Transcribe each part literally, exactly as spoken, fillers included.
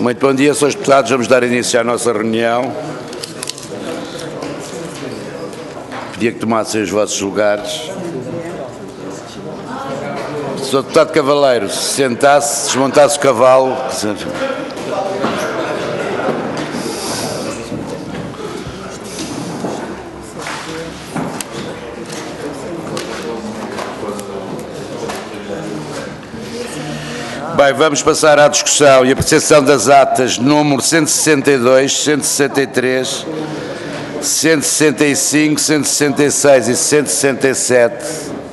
Muito bom dia, senhores deputados. Vamos dar início à nossa reunião. Pedia que tomassem os vossos lugares. senhor Deputado Cavaleiro, se sentasse, desmontasse o cavalo. Bem, vamos passar à discussão e apreciação das atas número cento e sessenta e dois, cento e sessenta e três, cento e sessenta e cinco, cento e sessenta e seis e cento e sessenta e sete,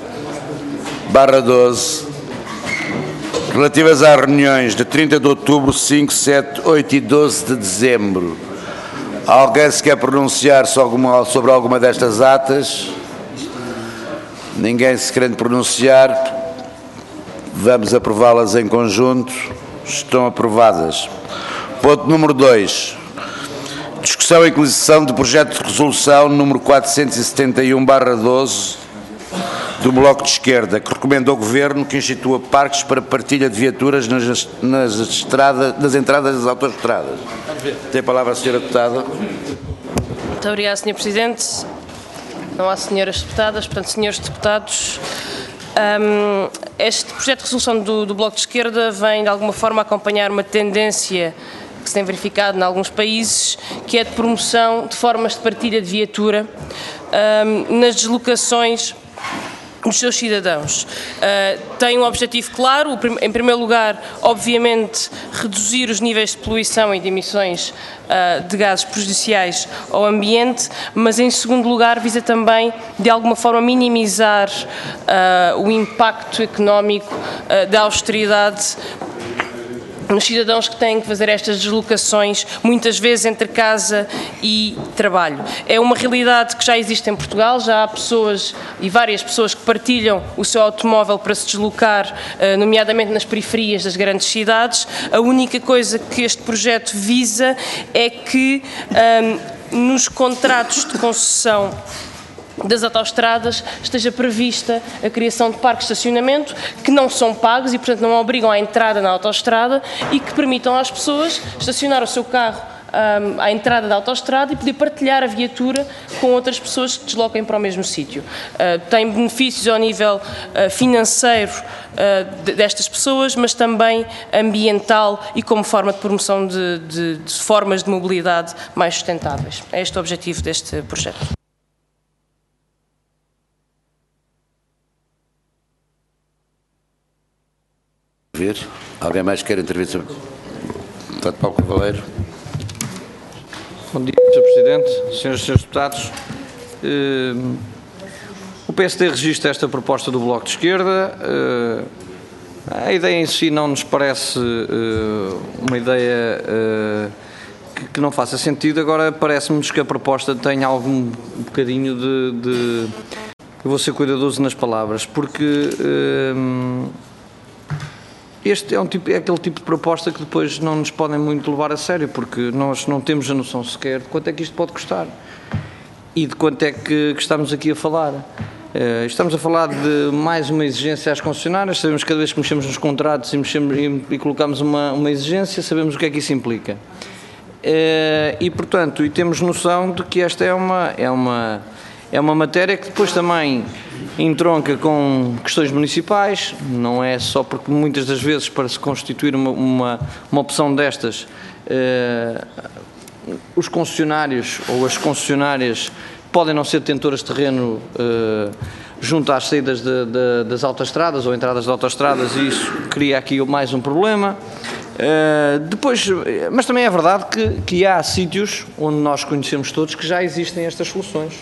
barra doze, relativas às reuniões de trinta de outubro, cinco, sete, oito e doze de dezembro. Alguém se quer pronunciar sobre alguma destas atas? Ninguém se querendo pronunciar? Vamos aprová-las em conjunto. Estão aprovadas. Ponto número dois. Discussão e aquisição do projeto de resolução número quatrocentos e setenta e um barra doze do Bloco de Esquerda, que recomenda ao Governo que institua parques para partilha de viaturas nas, nas, estradas, nas entradas das autoestradas. Tem a palavra a senhora Deputada. Muito obrigada, senhor Presidente. Não há senhoras deputadas, portanto, senhores deputados. Um, este projeto de resolução do, do Bloco de Esquerda vem de alguma forma acompanhar uma tendência que se tem verificado em alguns países, que é de promoção de formas de partilha de viatura um, nas deslocações dos seus cidadãos. Uh, tem um objetivo claro, em primeiro lugar, obviamente, reduzir os níveis de poluição e de emissões uh, de gases prejudiciais ao ambiente, mas em segundo lugar visa também, de alguma forma, minimizar uh, o impacto económico uh, da austeridade nos cidadãos que têm que fazer estas deslocações, muitas vezes entre casa e trabalho. É uma realidade que já existe em Portugal, já há pessoas e várias pessoas que partilham o seu automóvel para se deslocar, nomeadamente nas periferias das grandes cidades. A única coisa que este projeto visa é que um, nos contratos de concessão das autoestradas esteja prevista a criação de parques de estacionamento que não são pagos e, portanto, não obrigam à entrada na autoestrada e que permitam às pessoas estacionar o seu carro um, à entrada da autoestrada e poder partilhar a viatura com outras pessoas que desloquem para o mesmo sítio. Uh, tem benefícios ao nível uh, financeiro uh, de, destas pessoas, mas também ambiental e como forma de promoção de, de, de formas de mobilidade mais sustentáveis. É este o objetivo deste projeto. Alguém mais quer intervir sobre o deputado Paulo Cavaleiro? Bom dia, senhor Presidente, senhoras e senhores deputados. Uh, o P S D registra esta proposta do Bloco de Esquerda. Uh, a ideia em si não nos parece uh, uma ideia uh, que, que não faça sentido. Agora parece-nos que a proposta tem algum bocadinho de, de... Eu vou ser cuidadoso nas palavras, porque... Uh, Este é, um tipo, é aquele tipo de proposta que depois não nos podem muito levar a sério, porque nós não temos a noção sequer de quanto é que isto pode custar e de quanto é que, que estamos aqui a falar. Uh, estamos a falar de mais uma exigência às concessionárias. Sabemos que cada vez que mexemos nos contratos e, mexemos, e, e colocamos uma, uma exigência, sabemos o que é que isso implica. Uh, e, portanto, e temos noção de que esta é uma, é uma, é uma matéria que depois também entronca com questões municipais. Não é só porque muitas das vezes para se constituir uma, uma, uma opção destas, eh, os concessionários ou as concessionárias podem não ser detentoras de terreno eh, junto às saídas de, de, das autoestradas ou entradas de autoestradas, e isso cria aqui mais um problema. Uh, depois, mas também é verdade que, que há sítios onde nós conhecemos todos que já existem estas soluções.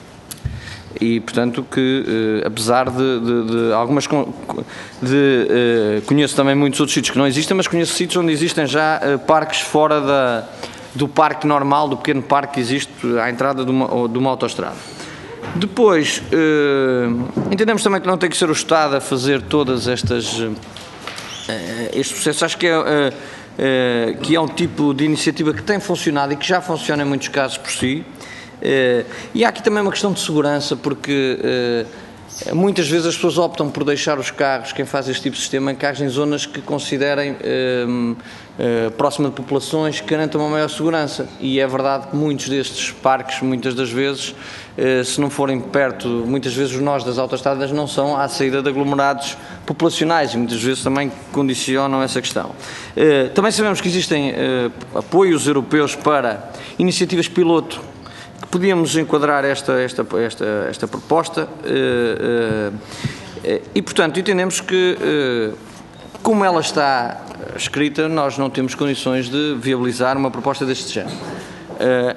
E, portanto, que eh, apesar de, de, de algumas... De, eh, conheço também muitos outros sítios que não existem, mas conheço sítios onde existem já eh, parques fora da, do parque normal, do pequeno parque que existe à entrada de uma, de uma autoestrada. Depois, eh, entendemos também que não tem que ser o Estado a fazer todas estas... Eh, estes processos. Acho que é, eh, eh, que é um tipo de iniciativa que tem funcionado e que já funciona em muitos casos por si. Uh, e há aqui também uma questão de segurança, porque uh, muitas vezes as pessoas optam por deixar os carros, quem faz este tipo de sistema, em carros em zonas que considerem eh, eh, próxima de populações que garantam uma maior segurança. E é verdade que muitos destes parques, muitas das vezes, eh, se não forem perto, muitas vezes os nós das autoestradas não são à saída de aglomerados populacionais e muitas vezes também condicionam essa questão. Eh, também sabemos que existem eh, apoios europeus para iniciativas piloto, que podíamos enquadrar esta, esta, esta, esta proposta eh, eh, e, portanto, entendemos que, eh, como ela está escrita, nós não temos condições de viabilizar uma proposta deste género. Eh,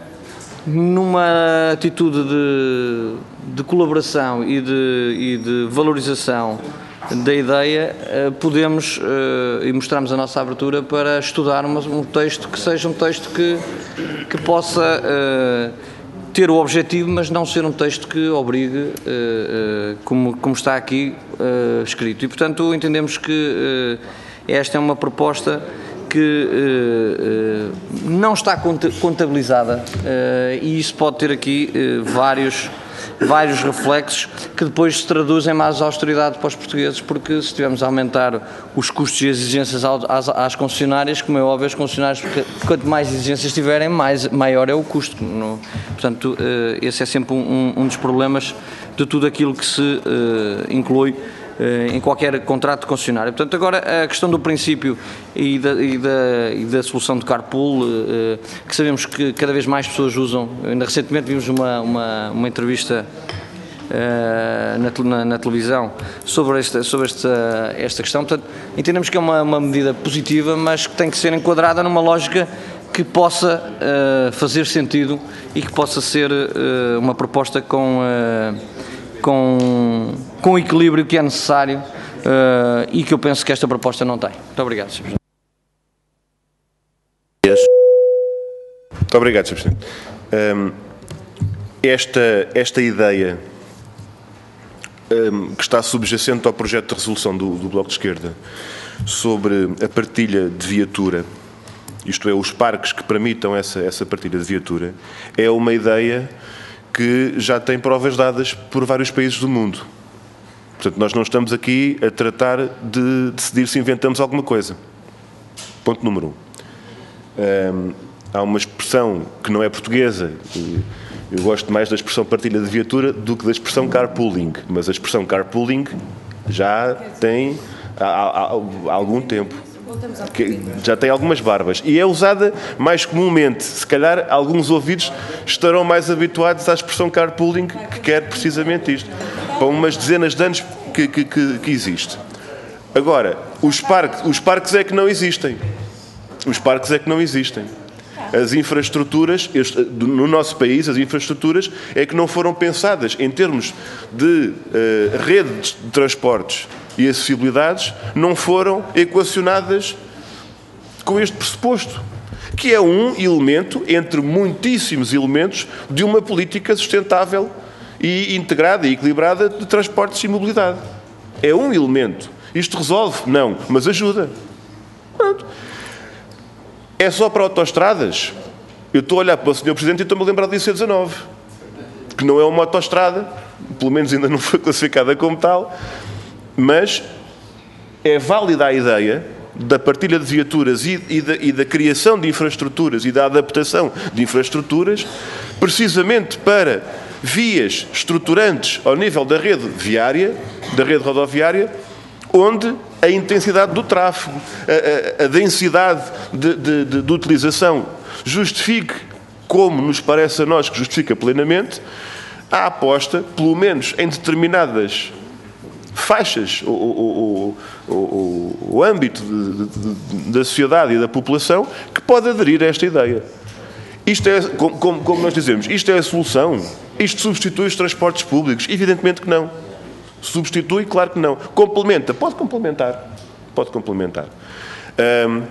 numa atitude de, de colaboração e de, e de valorização da ideia, eh, podemos, eh, e mostramos a nossa abertura para estudar uma, um texto que seja um texto que, que possa eh, ter o objetivo, mas não ser um texto que obrigue, uh, uh, como, como está aqui uh, escrito. E, portanto, entendemos que uh, esta é uma proposta que uh, uh, não está contabilizada uh, e isso pode ter aqui uh, vários, vários reflexos que depois se traduzem mais austeridade para os portugueses, porque se estivermos a aumentar os custos e as exigências às, às concessionárias, como é óbvio, as concessionárias, quanto mais exigências tiverem, mais, maior é o custo. No, portanto, esse é sempre um, um dos problemas de tudo aquilo que se uh, inclui uh, em qualquer contrato de concessionária. Portanto, agora a questão do princípio e da, e da, e da solução de carpool, uh, que sabemos que cada vez mais pessoas usam. Ainda recentemente vimos uma, uma, uma entrevista Uh, na, na, na televisão sobre, esta, sobre esta, esta questão. Portanto, entendemos que é uma, uma medida positiva, mas que tem que ser enquadrada numa lógica que possa uh, fazer sentido e que possa ser uh, uma proposta com, uh, com, com o equilíbrio que é necessário uh, e que eu penso que esta proposta não tem. Muito obrigado, senhor Presidente. Muito obrigado, senhor Presidente. Um, esta, esta ideia que está subjacente ao projeto de resolução do, do Bloco de Esquerda sobre a partilha de viatura, isto é, os parques que permitam essa, essa partilha de viatura, é uma ideia que já tem provas dadas por vários países do mundo. Portanto, nós não estamos aqui a tratar de decidir se inventamos alguma coisa. Ponto número um. Um, há uma expressão que não é portuguesa. Eu gosto mais da expressão partilha de viatura do que da expressão carpooling, mas a expressão carpooling já tem há, há, há algum tempo, que já tem algumas barbas e é usada mais comumente. Se calhar alguns ouvidos estarão mais habituados à expressão carpooling, que quer precisamente isto, para umas dezenas de anos que, que, que, que existe. Agora, os parques, os parques é que não existem. Os parques é que não existem. As infraestruturas, no nosso país, as infraestruturas é que não foram pensadas em termos de uh, redes de transportes e acessibilidades, não foram equacionadas com este pressuposto, que é um elemento entre muitíssimos elementos de uma política sustentável e integrada e equilibrada de transportes e mobilidade. É um elemento. Isto resolve? Não, mas ajuda. Pronto. É só para autoestradas? Eu estou a olhar para o senhor Presidente e estou-me a lembrar do I C dezanove, que não é uma autoestrada, pelo menos ainda não foi classificada como tal, mas é válida a ideia da partilha de viaturas e, e, da, e da criação de infraestruturas e da adaptação de infraestruturas, precisamente para vias estruturantes ao nível da rede viária, da rede rodoviária, onde a intensidade do tráfego, a, a, a densidade de, de, de, de utilização justifique, como nos parece a nós que justifica plenamente, a aposta, pelo menos em determinadas faixas, o, o, o, o, o âmbito de, de, de, da sociedade e da população, que pode aderir a esta ideia. Isto é, como, como nós dizemos, isto é a solução? Isto substitui os transportes públicos? Evidentemente que não. Substitui? Claro que não. Complementa? Pode complementar. Pode complementar. Hum,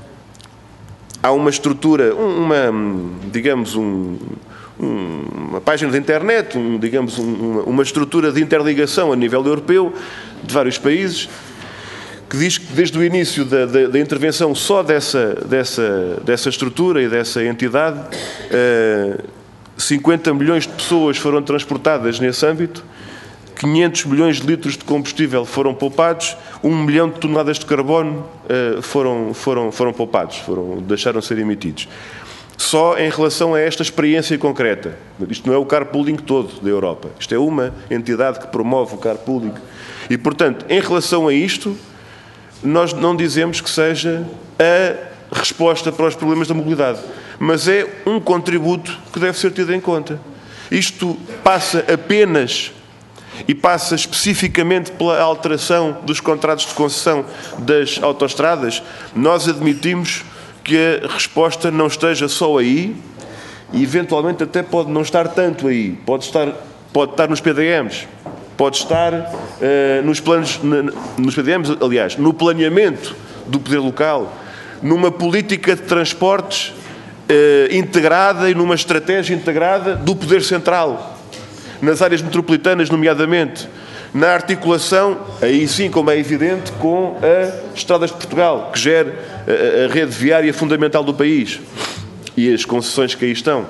há uma estrutura, uma, digamos, um, um, uma página de internet, um, digamos, um, uma estrutura de interligação a nível europeu de vários países, que diz que desde o início da, da, da intervenção só dessa, dessa, dessa estrutura e dessa entidade, uh, cinquenta milhões de pessoas foram transportadas nesse âmbito. quinhentos milhões de litros de combustível foram poupados, um milhão de toneladas de carbono uh, foram, foram, foram poupados, foram, deixaram de ser emitidos. Só em relação a esta experiência concreta. Isto não é o carpooling todo da Europa. Isto é uma entidade que promove o carpooling. E, portanto, em relação a isto, nós não dizemos que seja a resposta para os problemas da mobilidade, mas é um contributo que deve ser tido em conta. Isto passa apenas e passa especificamente pela alteração dos contratos de concessão das autoestradas. Nós admitimos que a resposta não esteja só aí e, eventualmente, até pode não estar tanto aí. Pode estar, pode estar nos P D Ms, pode estar uh, nos planos, nos P D Ms, aliás, no planeamento do poder local, numa política de transportes uh, integrada e numa estratégia integrada do poder central, nas áreas metropolitanas, nomeadamente, na articulação, aí sim, como é evidente, com as Estradas de Portugal, que gera a, a rede viária fundamental do país e as concessões que aí estão.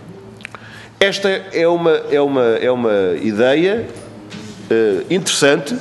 Esta é uma, é uma, é uma ideia uh, interessante,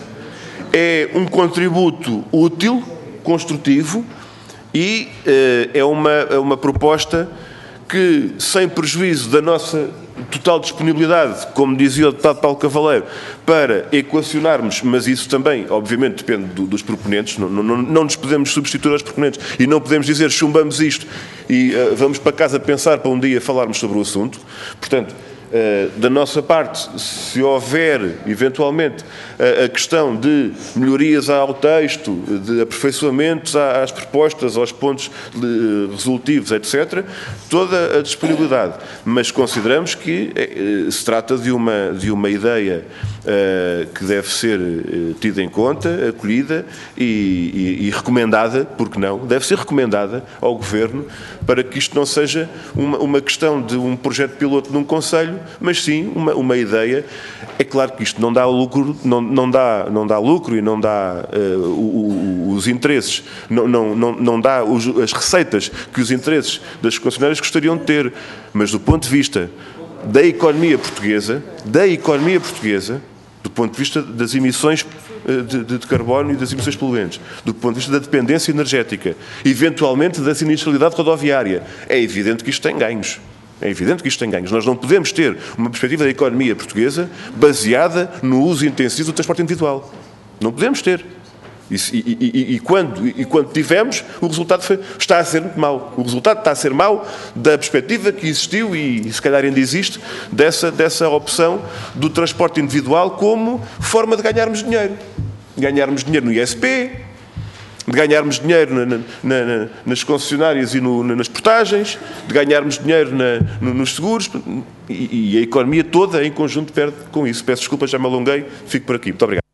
é um contributo útil, construtivo e uh, é, uma, é uma proposta que, sem prejuízo da nossa total disponibilidade, como dizia o deputado Paulo Cavaleiro, para equacionarmos, mas isso também, obviamente, depende do, dos proponentes, não, não, não nos podemos substituir aos proponentes e não podemos dizer chumbamos isto e uh, vamos para casa pensar para um dia falarmos sobre o assunto. Portanto, Uh, da nossa parte, se houver, eventualmente, uh, a questão de melhorias ao texto, de aperfeiçoamentos às propostas, aos pontos de, uh, resolutivos, etcétera, toda a disponibilidade. Mas consideramos que uh, se trata de uma, de uma ideia uh, que deve ser uh, tida em conta, acolhida e, e, e recomendada, porque não, deve ser recomendada ao Governo para que isto não seja uma, uma questão de um projeto piloto num concelho, mas sim uma, uma ideia. É claro que isto não dá lucro, não, não, dá, não dá lucro e não dá uh, o, o, os interesses, não, não, não, não dá os, as receitas que os interesses das concessionárias gostariam de ter, mas do ponto de vista da economia portuguesa, da economia portuguesa, do ponto de vista das emissões de, de, de carbono e das emissões poluentes, do ponto de vista da dependência energética, eventualmente da sinistralidade rodoviária, é evidente que isto tem ganhos. É evidente que isto tem ganhos. Nós não podemos ter uma perspectiva da economia portuguesa baseada no uso intensivo do transporte individual. Não podemos ter. E, e, e, e, quando, e quando tivemos, o resultado foi, está a ser muito mau. O resultado está a ser mau da perspectiva que existiu e, e se calhar ainda existe, dessa, dessa opção do transporte individual como forma de ganharmos dinheiro. Ganharmos dinheiro no I S P, de ganharmos dinheiro na, na, na, nas concessionárias e no, nas portagens, de ganharmos dinheiro na, no, nos seguros, e, e a economia toda em conjunto perde com isso. Peço desculpa, já me alonguei, fico por aqui. Muito obrigado.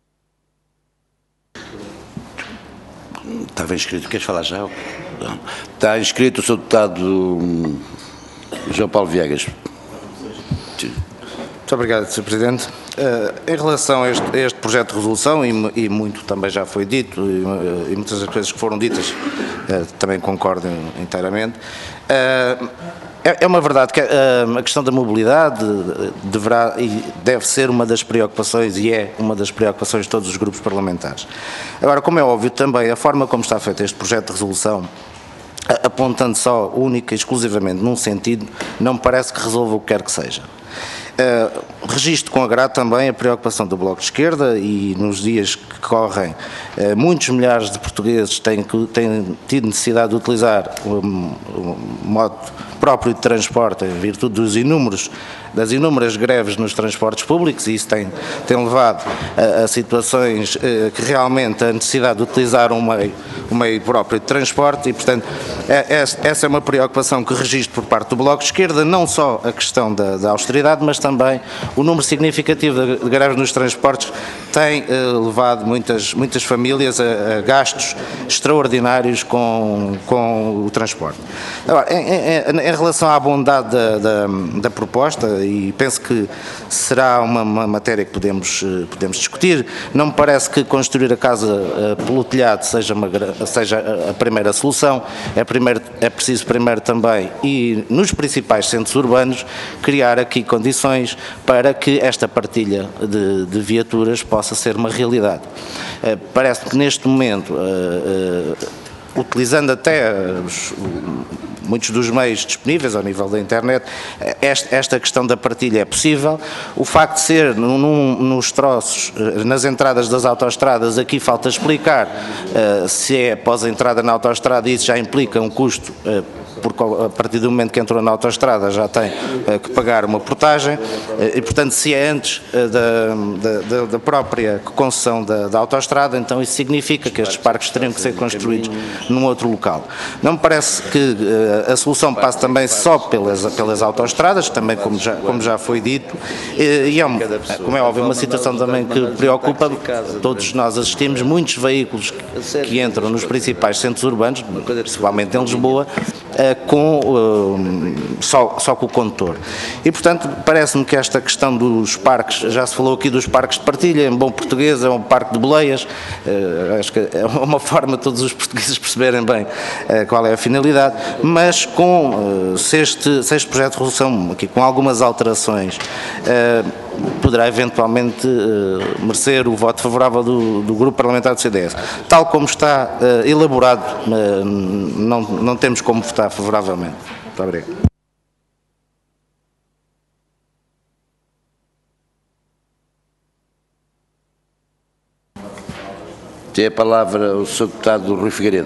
Estava inscrito, queres falar já? Não. Está inscrito o senhor deputado João Paulo Viegas. Muito obrigado, senhor Presidente. Uh, em relação a este, a este projeto de resolução, e, e muito também já foi dito, e, e muitas das coisas que foram ditas uh, também concordo inteiramente, uh, é, é uma verdade que uh, a questão da mobilidade deverá e deve ser uma das preocupações, e é uma das preocupações de todos os grupos parlamentares. Agora, como é óbvio também, a forma como está feito este projeto de resolução, apontando só única e exclusivamente num sentido, não me parece que resolva o que quer que seja. Uh, registro com agrado também a preocupação do Bloco de Esquerda, e nos dias que correm uh, muitos milhares de portugueses têm, têm tido necessidade de utilizar o um, um modo próprio de transporte em virtude dos inúmeros, das inúmeras greves nos transportes públicos, e isso tem, tem levado a, a situações uh, que realmente a necessidade de utilizar um meio, um meio próprio de transporte, e portanto é, é, essa é uma preocupação que registro por parte do Bloco de Esquerda, não só a questão da, da austeridade, mas também o número significativo de, de greves nos transportes tem uh, levado muitas, muitas famílias a, a gastos extraordinários com, com o transporte. Agora, em, em, em relação à bondade da, da, da proposta, e penso que será uma, uma matéria que podemos, podemos discutir, não me parece que construir a casa uh, pelo telhado seja, uma, seja a primeira solução. É, primeiro, é preciso primeiro também, e nos principais centros urbanos, criar aqui condições para para que esta partilha de, de viaturas possa ser uma realidade. Parece que neste momento, utilizando até os, muitos dos meios disponíveis ao nível da internet, esta, esta questão da partilha é possível. O facto de ser num, nos troços, nas entradas das autoestradas, aqui falta explicar uh, se é após a entrada na autoestrada, e isso já implica um custo, uh, porque a partir do momento que entrou na autoestrada já tem uh, que pagar uma portagem, uh, e portanto se é antes uh, da, da, da própria concessão da, da autoestrada, então isso significa que estes parques teriam que ser construídos num outro local. Não me parece que uh, a solução passe também só pelas, pelas autoestradas, também como já, como já foi dito, e, e é, um, como é óbvio, uma situação também que preocupa. Todos nós assistimos muitos veículos que, que entram nos principais centros urbanos, principalmente em Lisboa, uh, com, uh, só, só com o condutor. E, portanto, parece-me que esta questão dos parques, já se falou aqui dos parques de partilha, em bom português é um parque de boleias, uh, acho que é uma forma de todos os portugueses perceberem bem uh, qual é a finalidade, mas com, uh, se, este, se este projeto de resolução, aqui com algumas alterações, uh, poderá eventualmente uh, merecer o voto favorável do, do Grupo Parlamentar do C D S. Tal como está uh, elaborado, uh, não, não temos como votar favoravelmente. Muito obrigado. Tem a palavra o senhor Deputado Rui Figueiredo.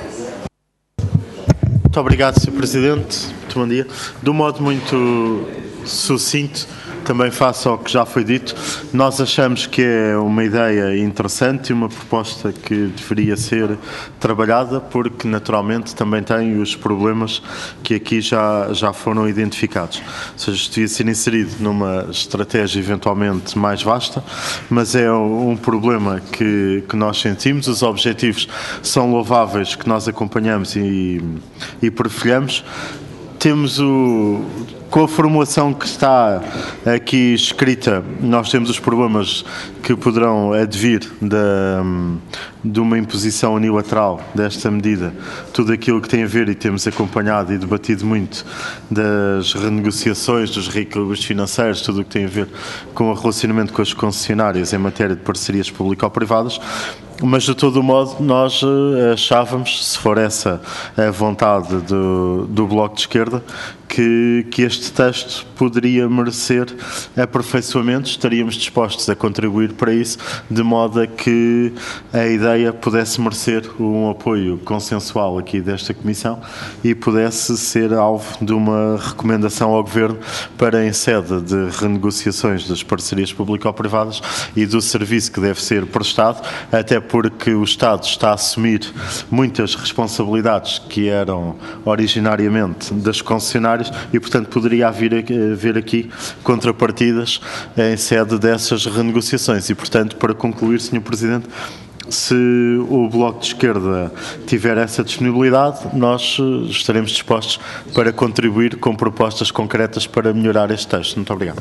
Muito obrigado, senhor Presidente. Muito bom dia. De um modo muito sucinto, também face ao que já foi dito, nós achamos que é uma ideia interessante e uma proposta que deveria ser trabalhada, porque naturalmente também tem os problemas que aqui já, já foram identificados. Ou seja, isto devia ser inserido numa estratégia eventualmente mais vasta, mas é um problema que, que nós sentimos. Os objetivos são louváveis, que nós acompanhamos e, e perfilhamos. Temos o... Com a formulação que está aqui escrita, nós temos os problemas que poderão advir da, de uma imposição unilateral desta medida, tudo aquilo que tem a ver, e temos acompanhado e debatido muito, das renegociações, dos reequilíbrios financeiros, tudo o que tem a ver com o relacionamento com as concessionárias em matéria de parcerias público-privadas. Mas, de todo o modo, nós achávamos, se for essa a vontade do, do Bloco de Esquerda, que, que este texto poderia merecer aperfeiçoamento. Estaríamos dispostos a contribuir para isso, de modo a que a ideia pudesse merecer um apoio consensual aqui desta Comissão e pudesse ser alvo de uma recomendação ao Governo para, em sede de renegociações das parcerias público-privadas e do serviço que deve ser prestado, até porque o Estado está a assumir muitas responsabilidades que eram originariamente das concessionárias e, portanto, poderia haver, haver aqui contrapartidas em sede dessas renegociações. E, portanto, para concluir, senhor Presidente, se o Bloco de Esquerda tiver essa disponibilidade, nós estaremos dispostos para contribuir com propostas concretas para melhorar este texto. Muito obrigado.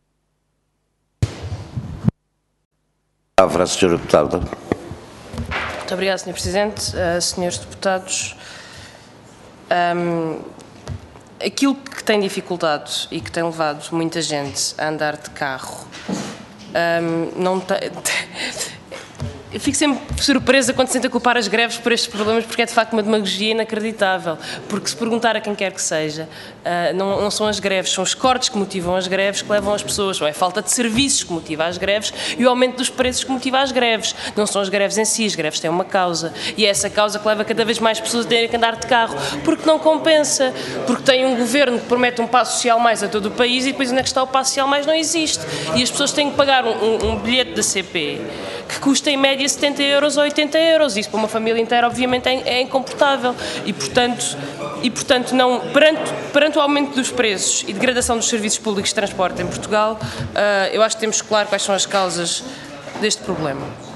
Palavra, senhora Deputada. Muito obrigada, senhor Presidente. Uh, senhores Deputados, um, aquilo que tem dificultado e que tem levado muita gente a andar de carro, um, não tem... Eu fico sempre surpresa quando se tenta culpar as greves por estes problemas, porque é de facto uma demagogia inacreditável. Porque se perguntar a quem quer que seja, uh, não, não são as greves, são os cortes que motivam as greves, que levam as pessoas, ou é a falta de serviços que motiva as greves e o aumento dos preços que motiva as greves. Não são as greves em si, as greves têm uma causa. E é essa causa que leva cada vez mais pessoas a terem que andar de carro, porque não compensa. Porque tem um governo que promete um passo social mais a todo o país e depois onde é que está o passo social mais não existe. E as pessoas têm que pagar um, um, um bilhete da C P que custa em média setenta euros ou oitenta euros. Isso para uma família inteira obviamente é, é incomportável e portanto, e, portanto não, perante, perante o aumento dos preços e degradação dos serviços públicos de transporte em Portugal, uh, eu acho que temos claro quais são as causas deste problema.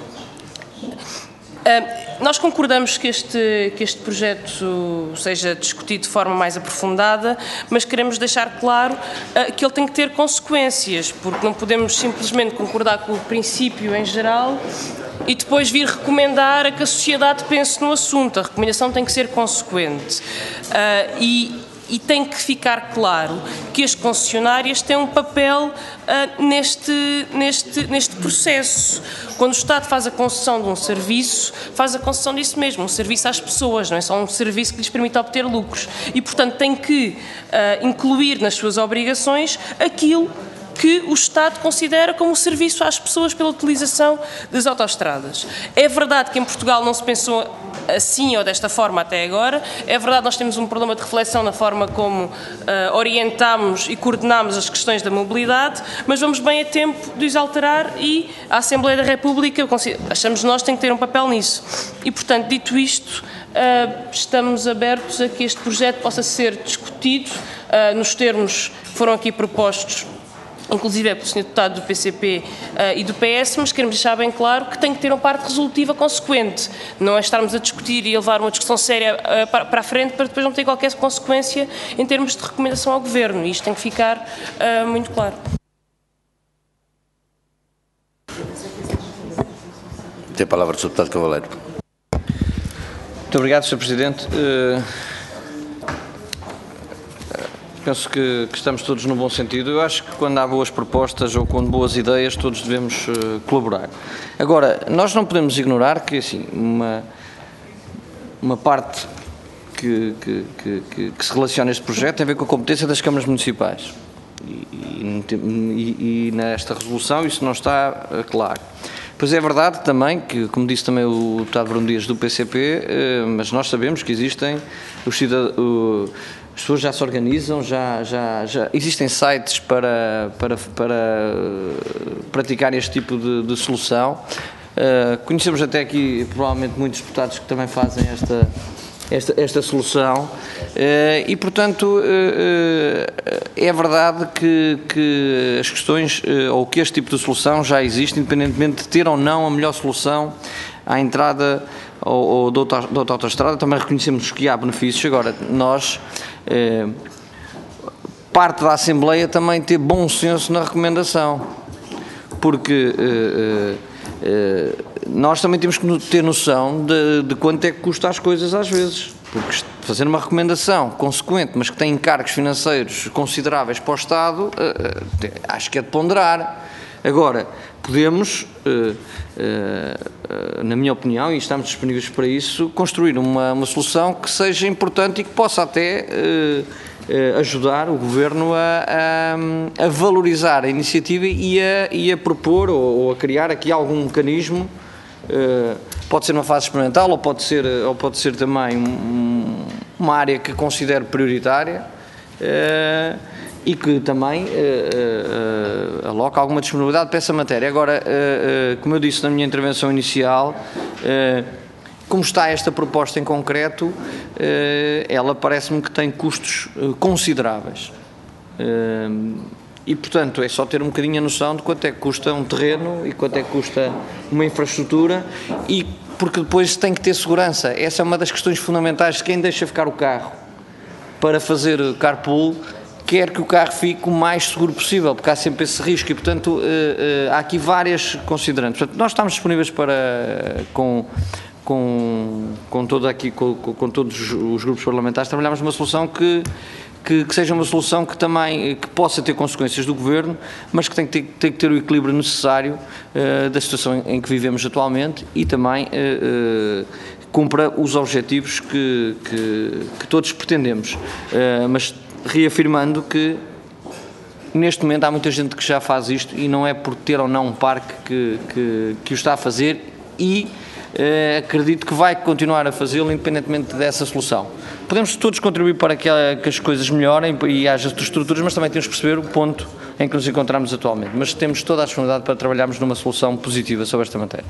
Uh, nós concordamos que este, que este projeto seja discutido de forma mais aprofundada, mas queremos deixar claro uh, que ele tem que ter consequências, porque não podemos simplesmente concordar com o princípio em geral e depois vir recomendar a que a sociedade pense no assunto. A recomendação tem que ser consequente. Uh, e e tem que ficar claro que as concessionárias têm um papel uh, neste, neste, neste processo. Quando o Estado faz a concessão de um serviço, faz a concessão disso mesmo, um serviço às pessoas, não é só um serviço que lhes permite obter lucros. E, portanto, tem que uh, incluir nas suas obrigações aquilo que o Estado considera como serviço às pessoas pela utilização das autoestradas. É verdade que em Portugal não se pensou assim ou desta forma até agora. É verdade que nós temos um problema de reflexão na forma como uh, orientamos e coordenamos as questões da mobilidade, mas vamos bem a tempo de os alterar e a Assembleia da República, achamos nós, tem que ter um papel nisso. E, portanto, dito isto, uh, estamos abertos a que este projeto possa ser discutido uh, nos termos que foram aqui propostos, inclusive é pelo senhor Deputado do P C P uh, e do P S, mas queremos deixar bem claro que tem que ter uma parte resolutiva consequente. Não é estarmos a discutir e a levar uma discussão séria uh, para, para a frente para depois não ter qualquer consequência em termos de recomendação ao Governo. E isto tem que ficar uh, muito claro. Tem a palavra o senhor Deputado Cavaleiro. Muito obrigado, senhor Presidente. Uh... Penso que, que estamos todos no bom sentido. Eu acho que quando há boas propostas ou quando boas ideias, todos devemos uh, colaborar. Agora, nós não podemos ignorar que, assim, uma, uma parte que, que, que, que, que se relaciona a este projeto tem a ver com a competência das câmaras municipais. E, e, e nesta resolução isso não está uh, claro. Pois é verdade também que, como disse também o deputado Bruno Dias do P C P, uh, mas nós sabemos que existem os cidadãos. As pessoas já se organizam, já, já, já existem sites para, para, para praticar este tipo de, de solução. Uh, conhecemos até aqui, provavelmente, muitos deputados que também fazem esta, esta, esta solução uh, e, portanto, uh, uh, é verdade que, que as questões, uh, ou que este tipo de solução já existe, independentemente de ter ou não a melhor solução à entrada ou, ou de outra, de outra autoestrada. Também reconhecemos que há benefícios. Agora, nós, eh, parte da Assembleia também ter bom senso na recomendação, porque eh, eh, nós também temos que ter noção de, de quanto é que custa as coisas às vezes, porque fazer uma recomendação consequente, mas que tem encargos financeiros consideráveis para o Estado, eh, acho que é de ponderar. Agora, podemos, eh, eh, na minha opinião, e estamos disponíveis para isso, construir uma, uma solução que seja importante e que possa até eh, eh, ajudar o Governo a, a, a valorizar a iniciativa e a, e a propor ou, ou a criar aqui algum mecanismo. Eh, pode ser uma fase experimental ou pode ser, ou pode ser também um, uma área que considero prioritária. Eh, e que também uh, uh, aloca alguma disponibilidade para essa matéria. Agora, uh, uh, como eu disse na minha intervenção inicial, uh, como está esta proposta em concreto, uh, ela parece-me que tem custos uh, consideráveis. Uh, e, portanto, é só ter um bocadinho a noção de quanto é que custa um terreno e quanto é que custa uma infraestrutura, e porque depois tem que ter segurança. Essa é uma das questões fundamentais de quem deixa ficar o carro para fazer carpool, quer que o carro fique o mais seguro possível, porque há sempre esse risco e, portanto, uh, uh, há aqui várias considerantes. Portanto, nós estamos disponíveis para, com, com, com, todo aqui, com, com todos os grupos parlamentares, trabalharmos numa solução que, que, que seja uma solução que também que possa ter consequências do Governo, mas que tem que ter, tem que ter o equilíbrio necessário uh, da situação em, em que vivemos atualmente e também uh, uh, cumpra os objetivos que, que, que todos pretendemos. Uh, mas reafirmando que neste momento há muita gente que já faz isto e não é por ter ou não um parque que, que, que o está a fazer, e eh, acredito que vai continuar a fazê-lo independentemente dessa solução. Podemos todos contribuir para que, que as coisas melhorem e haja estruturas, mas também temos que perceber o ponto em que nos encontramos atualmente. Mas temos toda a disponibilidade para trabalharmos numa solução positiva sobre esta matéria.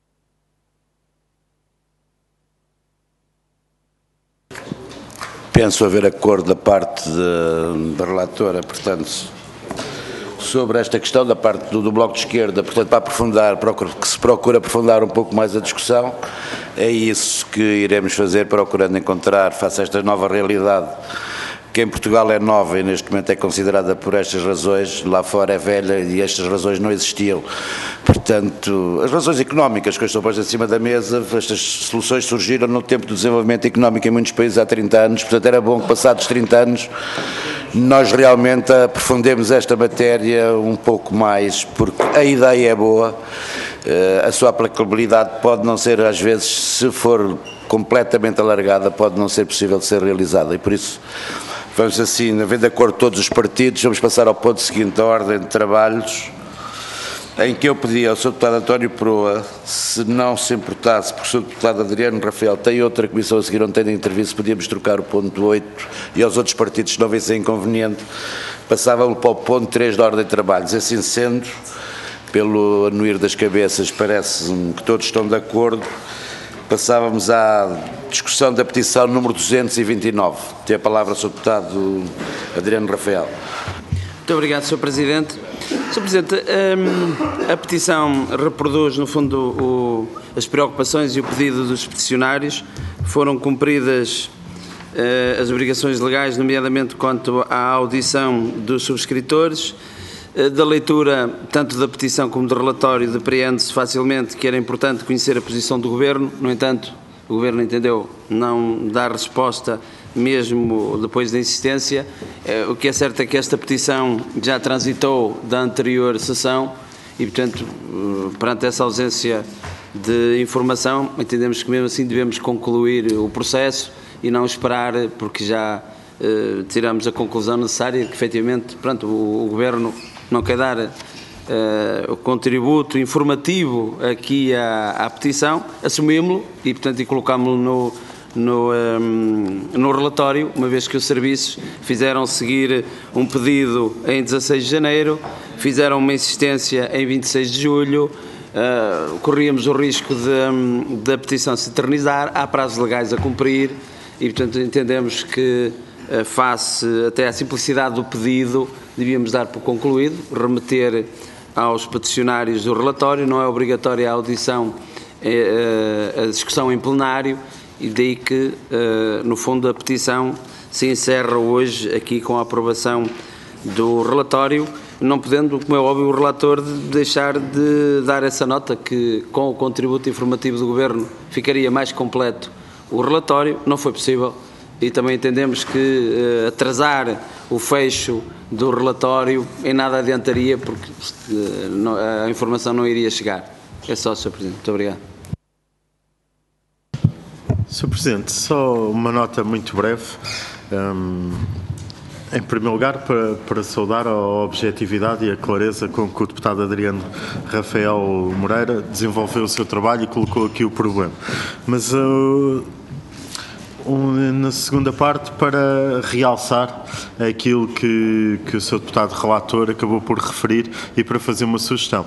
Penso haver acordo da parte da relatora, portanto, sobre esta questão da parte do, do Bloco de Esquerda, portanto, para aprofundar, procura, que se procura aprofundar um pouco mais a discussão. É isso que iremos fazer, procurando encontrar, face a esta nova realidade que em Portugal é nova e neste momento é considerada por estas razões, lá fora é velha e estas razões não existiam. Portanto, as razões económicas que estão postas em cima da mesa, estas soluções surgiram no tempo do desenvolvimento económico em muitos países há trinta anos, portanto era bom que passados trinta anos nós realmente aprofundemos esta matéria um pouco mais, porque a ideia é boa, a sua aplicabilidade pode não ser, às vezes, se for completamente alargada, pode não ser possível de ser realizada e por isso vamos assim, havendo de acordo todos os partidos, vamos passar ao ponto seguinte, a ordem de trabalhos, em que eu pedi ao senhor Deputado António Proa, se não se importasse, porque o senhor Deputado Adriano Rafael tem outra comissão a seguir onde tem de intervir, se podíamos trocar o ponto oito e aos outros partidos se não vissem inconveniente, passavam para o ponto três da ordem de trabalhos. Assim sendo, pelo anuir das cabeças, parece-me que todos estão de acordo, passávamos à discussão da petição número duzentos e vinte e nove. Tem a palavra o senhor Deputado Adriano Rafael. Muito obrigado, senhor Presidente. senhor Presidente, a petição reproduz, no fundo, o, as preocupações e o pedido dos peticionários. Foram cumpridas uh, as obrigações legais, nomeadamente quanto à audição dos subscritores. Uh, da leitura, tanto da petição como do relatório, depreende-se facilmente que era importante conhecer a posição do Governo. No entanto, o Governo entendeu não dar resposta mesmo depois da insistência. O que é certo é que esta petição já transitou da anterior sessão e, portanto, perante essa ausência de informação, entendemos que mesmo assim devemos concluir o processo e não esperar, porque já eh, tiramos a conclusão necessária que, efetivamente, pronto, o, o Governo não quer dar eh, o contributo informativo aqui à, à petição, assumimos-lo e, portanto, e colocámos-lo no No, um, no relatório, uma vez que os serviços fizeram seguir um pedido em dezasseis de janeiro, fizeram uma insistência em vinte e seis de julho, uh, corríamos o risco de, de a petição se eternizar, há prazos legais a cumprir e, portanto, entendemos que, uh, face até à simplicidade do pedido, devíamos dar por concluído, remeter aos peticionários o relatório, não é obrigatória a audição, uh, a discussão em plenário, e daí que, uh, no fundo, a petição se encerra hoje aqui com a aprovação do relatório, não podendo, como é óbvio, o relator deixar de dar essa nota que, com o contributo informativo do Governo, ficaria mais completo o relatório. Não foi possível e também entendemos que uh, atrasar o fecho do relatório em nada adiantaria, porque uh, não, a informação não iria chegar. É só, senhor Presidente. Muito obrigado. senhor Presidente, só uma nota muito breve. Um, em primeiro lugar, para, para saudar a objetividade e a clareza com que o deputado Adriano Rafael Moreira desenvolveu o seu trabalho e colocou aqui o problema. Mas uh, um, na segunda parte, para realçar aquilo que, que o seu deputado relator acabou por referir e para fazer uma sugestão.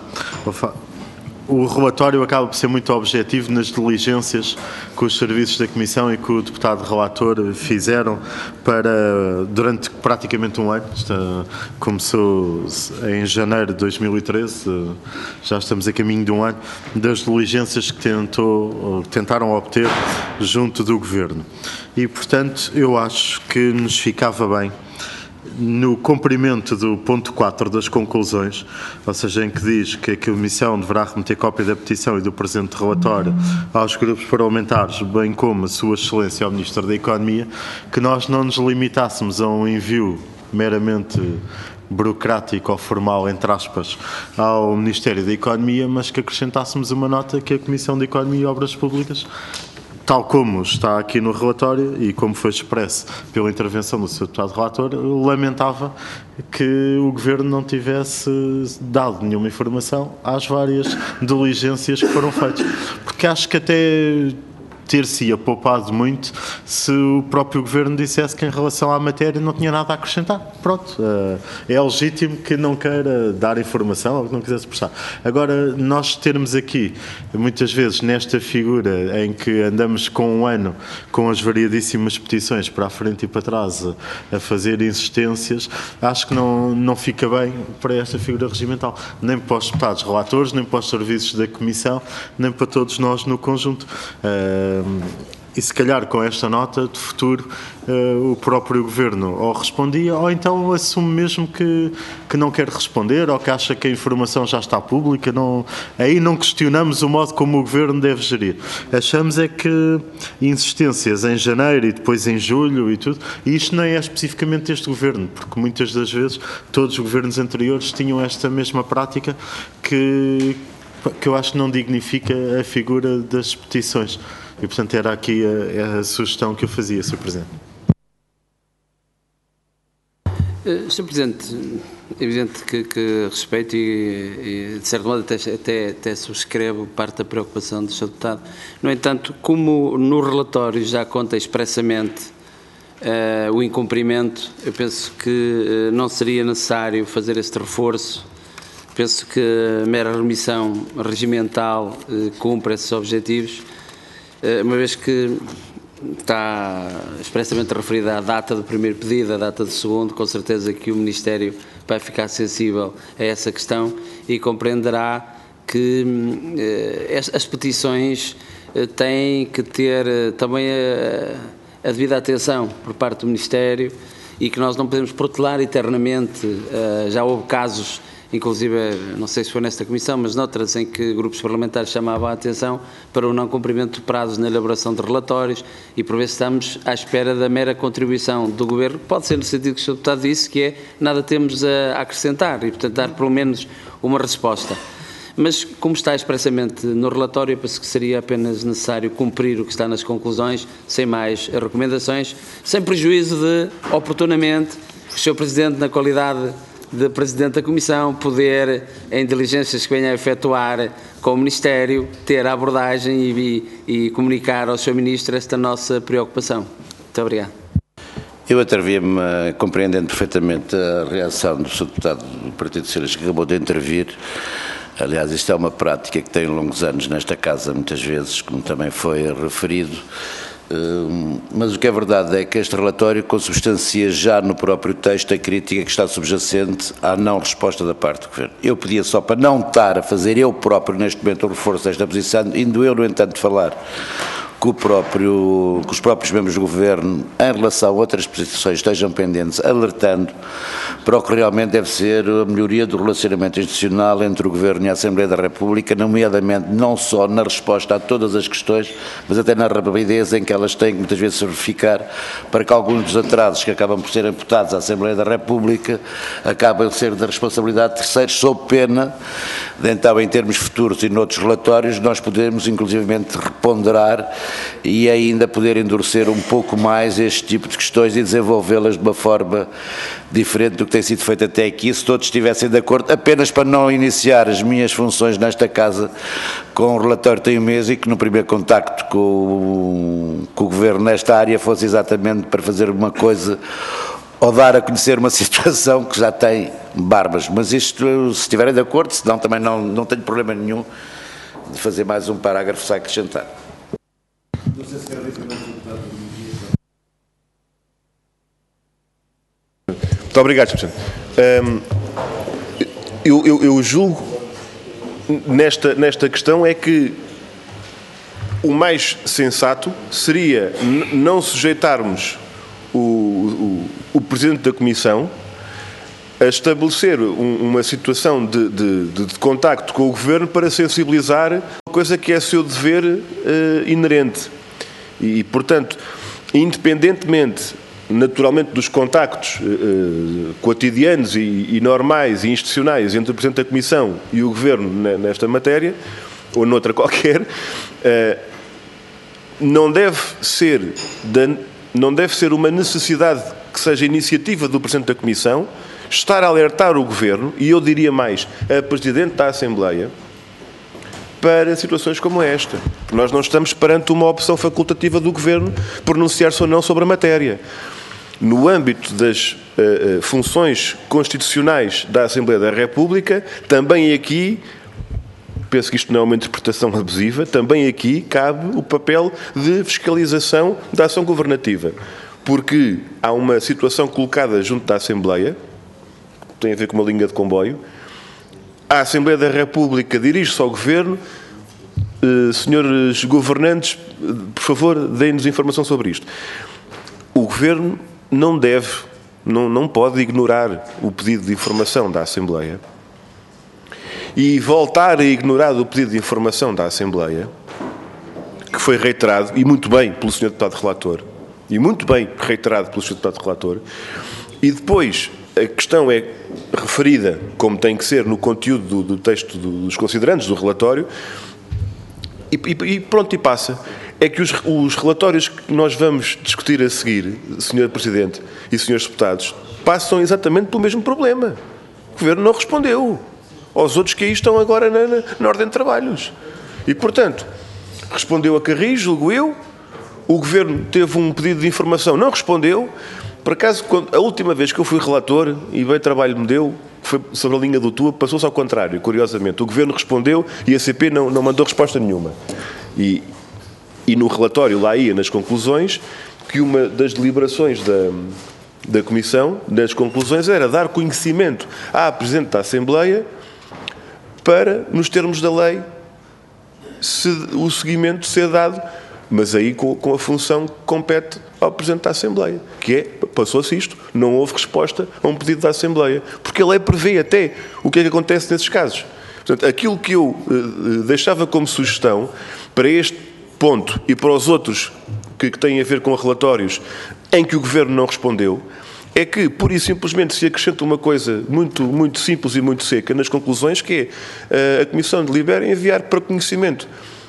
O relatório acaba por ser muito objetivo nas diligências que os serviços da Comissão e que o deputado relator fizeram para, durante praticamente um ano. Está, começou em janeiro de dois mil e treze, já estamos a caminho de um ano, das diligências que tentou, tentaram obter junto do Governo. E, portanto, eu acho que nos ficava bem, no cumprimento do ponto quatro das conclusões, ou seja, em que diz que a Comissão deverá remeter cópia da petição e do presente relatório aos grupos parlamentares, bem como a Sua Excelência ao Ministro da Economia, que nós não nos limitássemos a um envio meramente burocrático ou formal, entre aspas, ao Ministério da Economia, mas que acrescentássemos uma nota que a Comissão de Economia e Obras Públicas, tal como está aqui no relatório e como foi expresso pela intervenção do seu deputado relator, lamentava que o Governo não tivesse dado nenhuma informação às várias diligências que foram feitas. Porque acho que até ter-se-ia poupado muito se o próprio Governo dissesse que em relação à matéria não tinha nada a acrescentar. Pronto, é legítimo que não queira dar informação ou que não quisesse prestar. Agora, nós termos aqui, muitas vezes, nesta figura em que andamos com um ano com as variadíssimas petições para a frente e para trás a fazer insistências, acho que não, não fica bem para esta figura regimental. Nem para os deputados relatores, nem para os serviços da Comissão, nem para todos nós no conjunto. Uh, e se calhar com esta nota de futuro uh, o próprio Governo ou respondia ou então assume mesmo que, que não quer responder ou que acha que a informação já está pública. Não, aí não questionamos o modo como o Governo deve gerir. Achamos é que insistências em janeiro e depois em julho e tudo, e isto não é especificamente deste Governo, porque muitas das vezes todos os governos anteriores tinham esta mesma prática que, que eu acho que não dignifica a figura das petições. E, portanto, era aqui a, a sugestão que eu fazia, senhor Presidente. senhor Presidente, é evidente que, que respeito e, e, de certo modo, até, até, até subscrevo parte da preocupação do senhor Deputado. No entanto, como no relatório já conta expressamente uh, o incumprimento, eu penso que uh, não seria necessário fazer este reforço. Penso que a mera remissão regimental uh, cumpre esses objetivos, uma vez que está expressamente referida à data do primeiro pedido, à data do segundo, com certeza que o Ministério vai ficar sensível a essa questão e compreenderá que eh, as petições eh, têm que ter eh, também a, a devida atenção por parte do Ministério e que nós não podemos protelar eternamente. Eh, já houve casos, inclusive, não sei se foi nesta comissão, mas noutras em que grupos parlamentares chamavam a atenção para o não cumprimento de prazos na elaboração de relatórios e por vezes estamos à espera da mera contribuição do Governo, pode ser no sentido que o senhor Deputado disse, que é nada temos a acrescentar e, portanto, dar pelo menos uma resposta. Mas, como está expressamente no relatório, eu penso que seria apenas necessário cumprir o que está nas conclusões, sem mais recomendações, sem prejuízo de, oportunamente, o senhor Presidente, na qualidade de Presidente da Comissão, poder, em diligências que venha a efetuar com o Ministério, ter a abordagem e, e, e comunicar ao senhor Ministro esta nossa preocupação. Muito obrigado. Eu atrevia-me, compreendendo perfeitamente a reação do senhor Deputado do Partido Socialista que acabou de intervir. Aliás, isto é uma prática que tem longos anos nesta Casa, muitas vezes, como também foi referido. Mas o que é verdade é que este relatório consubstancia já no próprio texto a crítica que está subjacente à não resposta da parte do Governo. Eu pedia só para não estar a fazer eu próprio neste momento o reforço desta posição, indo eu, no entanto, falar que, o próprio, que os próprios membros do Governo, em relação a outras posições, estejam pendentes, alertando para o que realmente deve ser a melhoria do relacionamento institucional entre o Governo e a Assembleia da República, nomeadamente não só na resposta a todas as questões, mas até na rapidez em que elas têm que muitas vezes se verificar, para que alguns dos atrasos que acabam por ser imputados à Assembleia da República acabem por ser da responsabilidade de terceiros, sob pena de, então, em termos futuros e noutros relatórios, nós podemos inclusivamente reponderar e ainda poder endurecer um pouco mais este tipo de questões e desenvolvê-las de uma forma diferente do que tem sido feito até aqui, se todos estivessem de acordo, apenas para não iniciar as minhas funções nesta Casa com um relatório de tem um mês e que no primeiro contacto com o, com o Governo nesta área fosse exatamente para fazer uma coisa ou dar a conhecer uma situação que já tem barbas. Mas isto, se estiverem de acordo, senão também não, não tenho problema nenhum de fazer mais um parágrafo sem acrescentar. Muito obrigado, senhor Presidente. Um, eu, eu, eu julgo nesta, nesta questão é que o mais sensato seria não sujeitarmos o, o, o Presidente da Comissão a estabelecer um, uma situação de, de, de, de contacto com o Governo para sensibilizar uma coisa que é seu dever uh, inerente. E, portanto, independentemente, naturalmente, dos contactos uh, cotidianos e, e normais e institucionais entre o Presidente da Comissão e o Governo nesta matéria, ou noutra qualquer, uh, não deve ser, não deve ser uma necessidade que seja iniciativa do Presidente da Comissão estar a alertar o Governo, e eu diria mais, a Presidente da Assembleia, para situações como esta. Nós não estamos perante uma opção facultativa do Governo pronunciar-se ou não sobre a matéria. No âmbito das uh, uh, funções constitucionais da Assembleia da República, também aqui, penso que isto não é uma interpretação abusiva, também aqui cabe o papel de fiscalização da ação governativa. Porque há uma situação colocada junto da Assembleia, tem a ver com uma linha de comboio, a Assembleia da República dirige-se ao Governo Uh, senhores governantes, por favor, deem-nos informação sobre isto. O Governo não deve, não, não pode ignorar o pedido de informação da Assembleia e voltar a ignorar o pedido de informação da Assembleia, que foi reiterado, e muito bem, pelo senhor Deputado Relator, e muito bem reiterado pelo senhor Deputado Relator, e depois a questão é referida, como tem que ser, no conteúdo do, do texto dos considerandos do relatório, e, e, e pronto, e passa. É que os, os relatórios que nós vamos discutir a seguir, senhor Presidente e senhores Deputados, passam exatamente pelo mesmo problema. O Governo não respondeu aos outros que aí estão agora na, na, na ordem de trabalhos. E, portanto, respondeu a Carris, julgo eu, o Governo teve um pedido de informação, não respondeu. Por acaso, quando, a última vez que eu fui relator, e bem trabalho me deu, foi sobre a linha do Tua, passou-se ao contrário, curiosamente. O Governo respondeu e a C P não, não mandou resposta nenhuma. E, e no relatório lá ia, nas conclusões, que uma das deliberações da, da Comissão, das conclusões, era dar conhecimento à Presidente da Assembleia para, nos termos da lei, se, o seguimento ser dado, mas aí com, com a função que compete ao Presidente da Assembleia, que é, passou-se isto, não houve resposta a um pedido da Assembleia, porque a lei prevê até o que é que acontece nesses casos. Portanto, aquilo que eu uh, deixava como sugestão para este ponto e para os outros que, que têm a ver com relatórios em que o Governo não respondeu, é que, pura e simplesmente, se acrescenta uma coisa muito, muito simples e muito seca nas conclusões, que é uh, a Comissão delibera enviar para conhecimento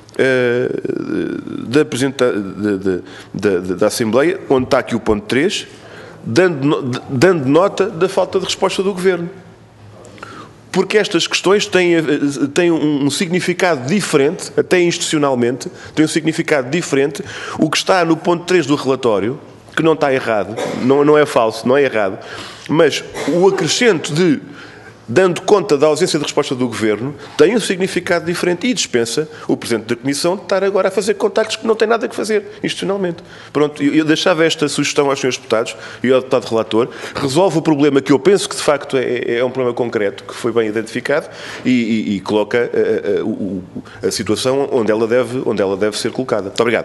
Uh, da, da, da, da, da Assembleia, onde está aqui o ponto três, dando, dando nota da falta de resposta do Governo. Porque estas questões têm, têm um, um significado diferente, até institucionalmente, têm um significado diferente. O que está no ponto três do relatório, que não está errado, não, não é falso, não é errado, mas o acrescento de dando conta da ausência de resposta do Governo, tem um significado diferente e dispensa o Presidente da Comissão de estar agora a fazer contactos que não tem nada a fazer, institucionalmente. Pronto, eu deixava esta sugestão aos senhores deputados e ao deputado relator, resolve o problema que eu penso que de facto é, é um problema concreto, que foi bem identificado, e, e, e coloca a, a, a, a situação onde ela, deve, onde ela deve ser colocada. Muito obrigado.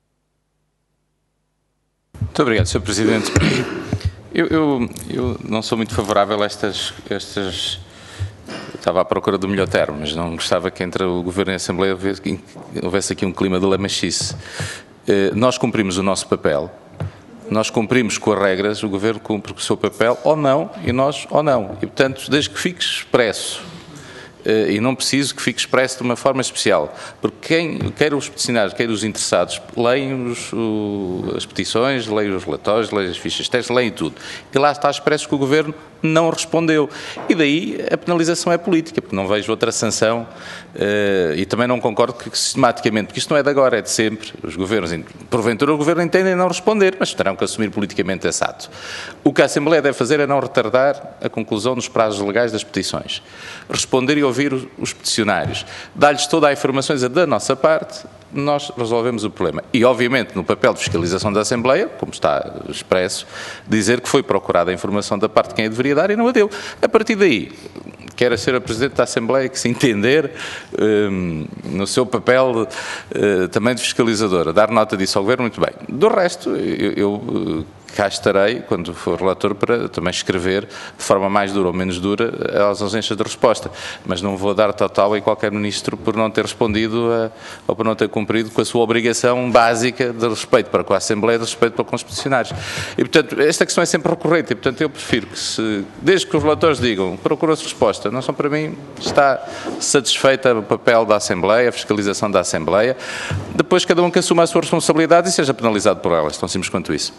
Muito obrigado, senhor Presidente. Eu, eu, eu não sou muito favorável a estas, estas... Estava à procura do melhor termo, mas não gostava que entre o Governo e a Assembleia houvesse aqui um clima de lamachice. Nós cumprimos o nosso papel, nós cumprimos com as regras, o Governo cumpre com o seu papel, ou não, e nós ou não. E, portanto, desde que fique expresso, e não preciso que fique expresso de uma forma especial, porque quem, quer os peticionários, quer os interessados, leem os, o, as petições, leem os relatórios, leem as fichas de teste, leem tudo. E lá está expresso que o Governo não respondeu. E daí a penalização é política, porque não vejo outra sanção, uh, e também não concordo que sistematicamente, porque isto não é de agora, é de sempre. Os governos, porventura o Governo entende não responder, mas terão que assumir politicamente esse ato. O que a Assembleia deve fazer é não retardar a conclusão dos prazos legais das petições. Responder e ouvir os, os peticionários. Dar-lhes toda a informação da nossa parte, nós resolvemos o problema. E, obviamente, no papel de fiscalização da Assembleia, como está expresso, dizer que foi procurada a informação da parte de quem a deveria dar e não a deu. A partir daí, quer a senhora Presidente da Assembleia que se entender um, no seu papel uh, também de fiscalizadora, dar nota disso ao Governo, muito bem. Do resto, eu, eu uh, cá estarei, quando for relator, para também escrever de forma mais dura ou menos dura as ausências de resposta, mas não vou dar total a qualquer Ministro por não ter respondido a, ou por não ter cumprido com a sua obrigação básica de respeito para com a Assembleia e de respeito para com os peticionários. E, portanto, esta questão é sempre recorrente e, portanto, eu prefiro que, se, desde que os relatores digam, procurou-se resposta, não são para mim, está satisfeita o papel da Assembleia, a fiscalização da Assembleia, depois cada um que assuma a sua responsabilidade e seja penalizado por elas, tão simples quanto isso.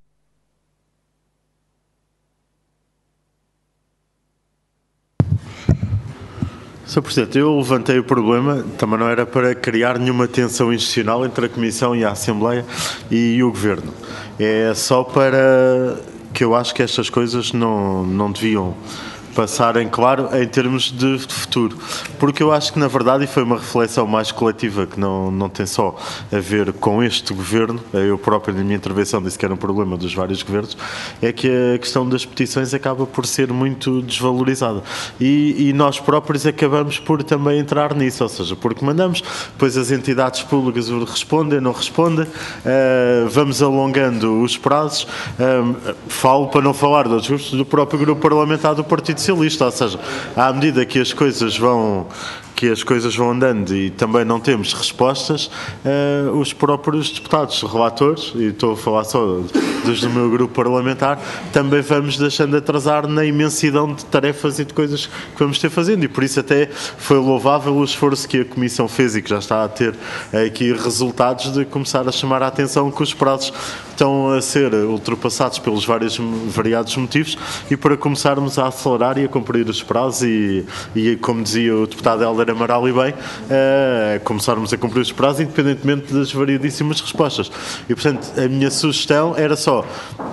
senhor Presidente, eu levantei o problema, também não era para criar nenhuma tensão institucional entre a Comissão e a Assembleia e o Governo. É só para que eu acho que estas coisas não, não deviam passarem claro em termos de futuro. Porque eu acho que, na verdade, e foi uma reflexão mais coletiva, que não, não tem só a ver com este governo, eu próprio na minha intervenção disse que era um problema dos vários governos, é que a questão das petições acaba por ser muito desvalorizada. E, e nós próprios acabamos por também entrar nisso, ou seja, porque mandamos, depois as entidades públicas respondem, não respondem, uh, vamos alongando os prazos, um, falo para não falar dos grupos, do próprio grupo parlamentar do Partido Socialista, ou seja, à medida que as coisas vão que as coisas vão andando e também não temos respostas, uh, os próprios deputados, relatores, e estou a falar só dos do meu grupo parlamentar, também vamos deixando de atrasar na imensidão de tarefas e de coisas que vamos ter fazendo, e por isso até foi louvável o esforço que a Comissão fez e que já está a ter aqui resultados de começar a chamar a atenção que os prazos estão a ser ultrapassados pelos vários variados motivos, e para começarmos a acelerar e a cumprir os prazos e, e como dizia o deputado Hélder Amaral e bem, uh, começarmos a cumprir os prazos independentemente das variedíssimas respostas. E portanto a minha sugestão era só,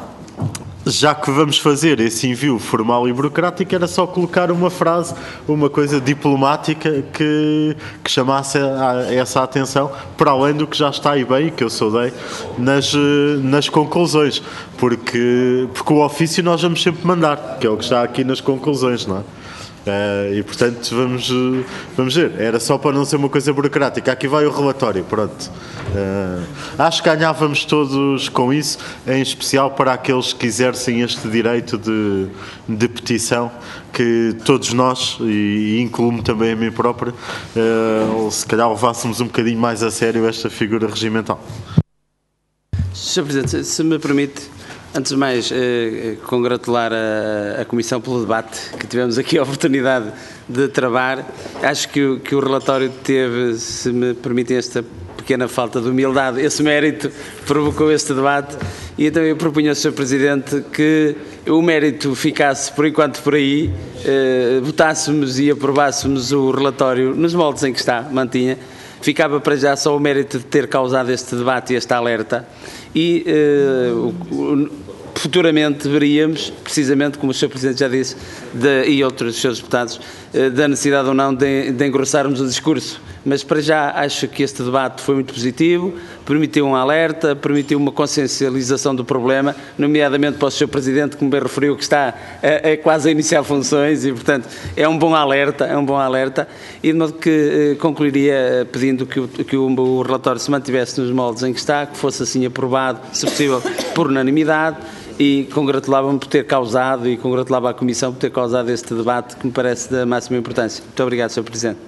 já que vamos fazer esse envio formal e burocrático, era só colocar uma frase, uma coisa diplomática que, que chamasse a, a essa atenção, para além do que já está aí bem, que eu saudei, nas, nas conclusões, porque, porque o ofício nós vamos sempre mandar, que é o que está aqui nas conclusões, não é? Uh, e portanto vamos, uh, vamos ver, era só para não ser uma coisa burocrática. Aqui vai o relatório, pronto. Uh, acho que ganhávamos todos com isso, em especial para aqueles que exercem este direito de, de petição, que todos nós, e, e incluo-me também a mim próprio, uh, se calhar levássemos um bocadinho mais a sério esta figura regimental. senhor Presidente, se me permite, antes de mais, eh, congratular a, a Comissão pelo debate que tivemos aqui a oportunidade de travar. Acho que o, que o relatório teve, se me permitem esta pequena falta de humildade, esse mérito provocou este debate, e então eu propunha ao senhor Presidente que o mérito ficasse por enquanto por aí, eh, votássemos e aprovássemos o relatório nos moldes em que está, mantinha. Ficava para já só o mérito de ter causado este debate e este alerta, e eh, o, o, futuramente veríamos, precisamente como o senhor Presidente já disse, de, e outros senhores deputados, eh, da necessidade ou não de, de engrossarmos o discurso. Mas para já acho que este debate foi muito positivo, permitiu um alerta, permitiu uma consciencialização do problema, nomeadamente para o senhor Presidente, que me bem referiu, que está a, a quase a iniciar funções, e portanto é um bom alerta, é um bom alerta, e de modo que eh, concluiria pedindo que, o, que o, o relatório se mantivesse nos moldes em que está, que fosse assim aprovado, se possível, por unanimidade, e congratulava-me por ter causado, e congratulava a Comissão por ter causado este debate, que me parece da máxima importância. Muito obrigado, senhor Presidente.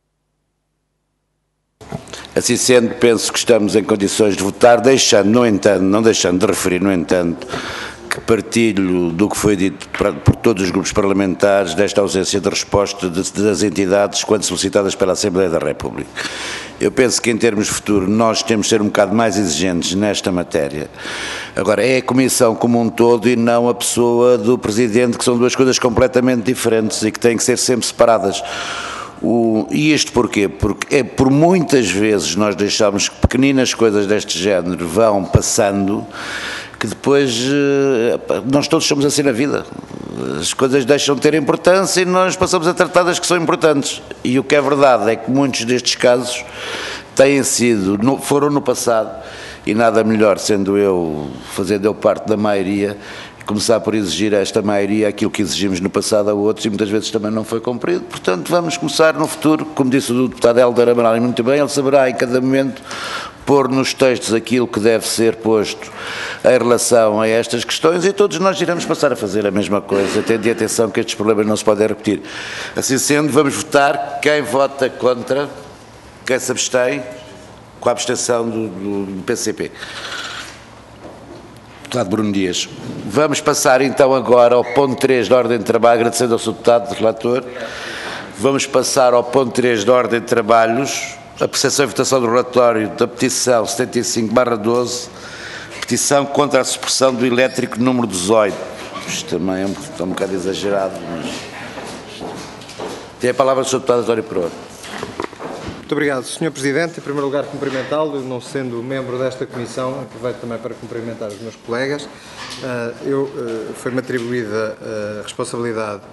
Assim sendo, penso que estamos em condições de votar, deixando, no entanto, não deixando de referir, no entanto, que partilho do que foi dito por todos os grupos parlamentares desta ausência de resposta das entidades quando solicitadas pela Assembleia da República. Eu penso que, em termos de futuro, nós temos de ser um bocado mais exigentes nesta matéria. Agora, é a Comissão como um todo e não a pessoa do Presidente, que são duas coisas completamente diferentes e que têm que ser sempre separadas. O, e isto porquê? Porque é por muitas vezes nós deixamos que pequeninas coisas deste género vão passando, que depois nós todos somos assim na vida. As coisas deixam de ter importância e nós passamos a tratar das que são importantes. E o que é verdade é que muitos destes casos têm sido, foram no passado, e nada melhor, sendo eu, fazendo eu parte da maioria, começar por exigir a esta maioria aquilo que exigimos no passado a outros, e muitas vezes também não foi cumprido. Portanto, vamos começar no futuro, como disse o deputado Hélder Amaral, e muito bem, ele saberá em cada momento pôr nos textos aquilo que deve ser posto em relação a estas questões, e todos nós iremos passar a fazer a mesma coisa, tendo atenção que estes problemas não se podem repetir. Assim sendo, vamos votar. Quem vota contra? Quem se abstém? Com a abstenção do, do, do P C P. Deputado Bruno Dias. Vamos passar então agora ao ponto três da ordem de trabalho, agradecendo ao senhor deputado relator. Vamos passar ao ponto três da ordem de trabalhos, a apreciação e votação do relatório da petição setenta e cinco barra doze, petição contra a supressão do elétrico número dezoito. Isto também é um, é um bocado exagerado, mas... Tem a palavra o senhor deputado António Pereira. Muito obrigado, senhor Presidente. Em primeiro lugar, cumprimentá-lo, não sendo membro desta comissão, aproveito também para cumprimentar os meus colegas. Eu, foi-me atribuída a responsabilidade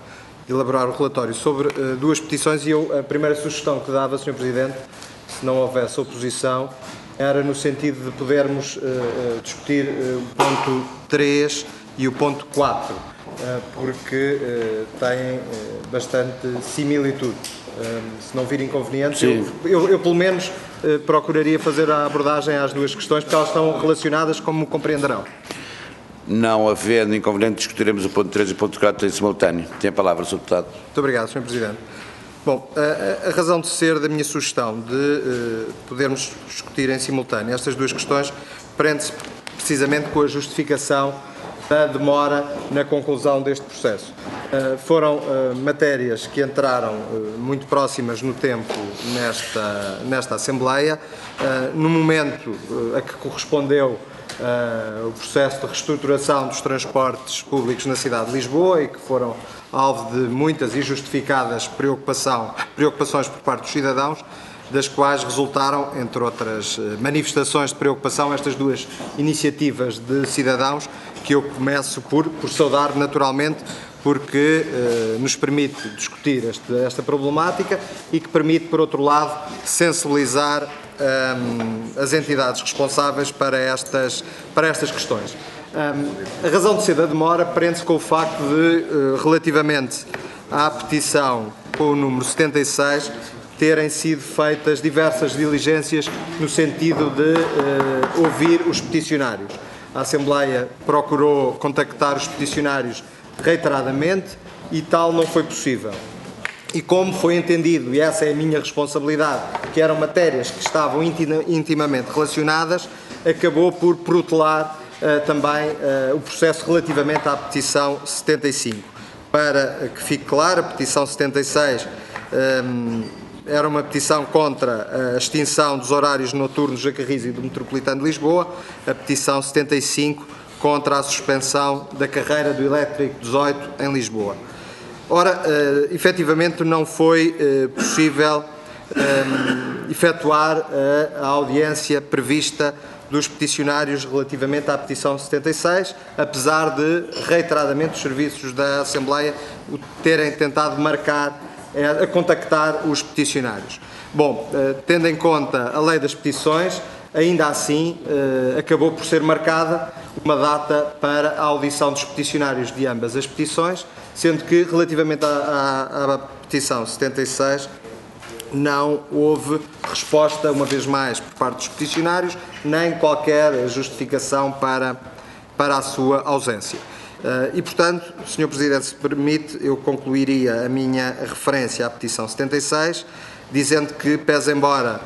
elaborar o relatório sobre uh, duas petições e eu, a primeira sugestão que dava, senhor Presidente, se não houvesse oposição, era no sentido de podermos uh, uh, discutir uh, o ponto três e o ponto quatro, uh, porque uh, têm uh, bastante similitude. Uh, se não vir inconveniente, eu, eu, eu pelo menos uh, procuraria fazer a abordagem às duas questões, porque elas estão relacionadas, como compreenderão. Não havendo inconveniente, discutiremos o ponto três e o ponto quatro em simultâneo. Tem a palavra, senhor Deputado. Muito obrigado, senhor Presidente. Bom, a, a razão de ser da minha sugestão de uh, podermos discutir em simultâneo estas duas questões prende-se precisamente com a justificação da demora na conclusão deste processo. Uh, foram uh, matérias que entraram uh, muito próximas no tempo nesta, nesta Assembleia, uh, no momento uh, a que correspondeu uh, o processo de reestruturação dos transportes públicos na cidade de Lisboa e que foram alvo de muitas e justificadas preocupação, preocupações por parte dos cidadãos, das quais resultaram, entre outras manifestações de preocupação, estas duas iniciativas de cidadãos, que eu começo por, por saudar naturalmente, porque eh, nos permite discutir este, esta problemática e que permite, por outro lado, sensibilizar eh, as entidades responsáveis para estas, para estas questões. Um, a razão de ser da demora prende-se com o facto de, uh, relativamente à petição com o número setenta e seis, terem sido feitas diversas diligências no sentido de uh, ouvir os peticionários. A Assembleia procurou contactar os peticionários reiteradamente e tal não foi possível. E como foi entendido, e essa é a minha responsabilidade, que eram matérias que estavam intimamente relacionadas, acabou por protelar Uh, também uh, o processo relativamente à petição setenta e cinco. Para que fique claro, a petição setenta e seis um, era uma petição contra a extinção dos horários noturnos da Carris e do Metropolitano de Lisboa, a petição setenta e cinco contra a suspensão da carreira do Elétrico dezoito em Lisboa. Ora, uh, efetivamente não foi uh, possível um, efetuar uh, a audiência prevista dos peticionários relativamente à petição setenta e seis, apesar de reiteradamente os serviços da Assembleia terem tentado marcar, a contactar os peticionários. Bom, tendo em conta a lei das petições, ainda assim acabou por ser marcada uma data para a audição dos peticionários de ambas as petições, sendo que relativamente à, à, à petição setenta e seis, não houve resposta, uma vez mais, por parte dos peticionários, nem qualquer justificação para, para a sua ausência. Uh, e, portanto, senhor Presidente, se permite, eu concluiria a minha referência à petição setenta e seis, dizendo que, pese embora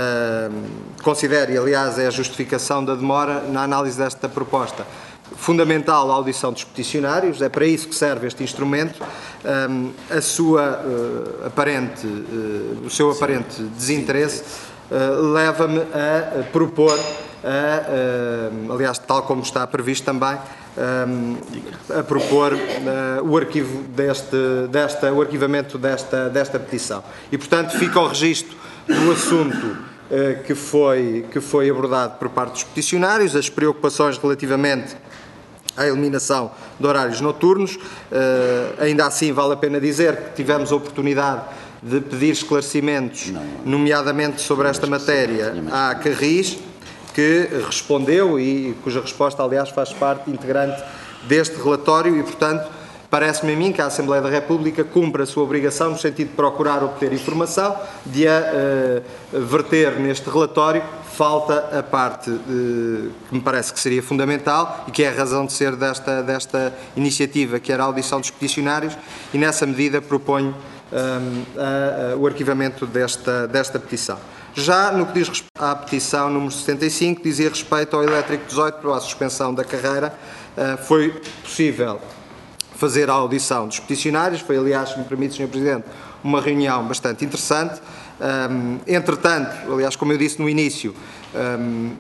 uh, considere, aliás, é a justificação da demora na análise desta proposta, fundamental a audição dos peticionários, é para isso que serve este instrumento, um, a sua, uh, aparente, uh, o seu aparente desinteresse uh, leva-me a propor, a, uh, aliás, tal como está previsto também, um, a propor uh, o arquivo deste, desta, o arquivamento desta, desta petição. E, portanto, fica o registro do assunto uh, que, foi, que foi abordado por parte dos peticionários, as preocupações relativamente à eliminação de horários noturnos. Uh, ainda assim, vale a pena dizer que tivemos a oportunidade de pedir esclarecimentos, nomeadamente sobre esta matéria, à Carris, que respondeu e cuja resposta, aliás, faz parte integrante deste relatório e, portanto, parece-me a mim que a Assembleia da República cumpre a sua obrigação no sentido de procurar obter informação, de a uh, verter neste relatório. Falta a parte uh, que me parece que seria fundamental e que é a razão de ser desta, desta iniciativa, que era a audição dos peticionários, e nessa medida proponho um, a, a, o arquivamento desta, desta petição. Já no que diz respeito à petição número setenta e cinco, dizia respeito ao Elétrico dezoito, à suspensão da carreira, uh, foi possível fazer a audição dos peticionários, foi, aliás, se me permite, senhor Presidente, uma reunião bastante interessante. Um, entretanto, aliás, como eu disse no início, um,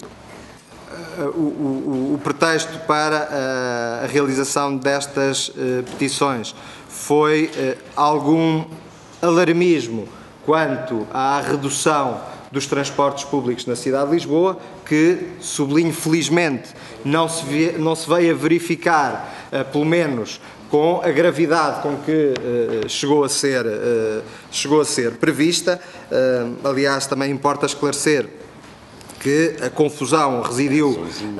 o, o, o pretexto para a, a realização destas uh, petições foi uh, algum alarmismo quanto à redução dos transportes públicos na cidade de Lisboa, que, sublinho felizmente, não se, vê, não se veio a verificar, uh, pelo menos com a gravidade com que uh, chegou, a ser, uh, chegou a ser prevista. Uh, aliás, também importa esclarecer que a confusão residiu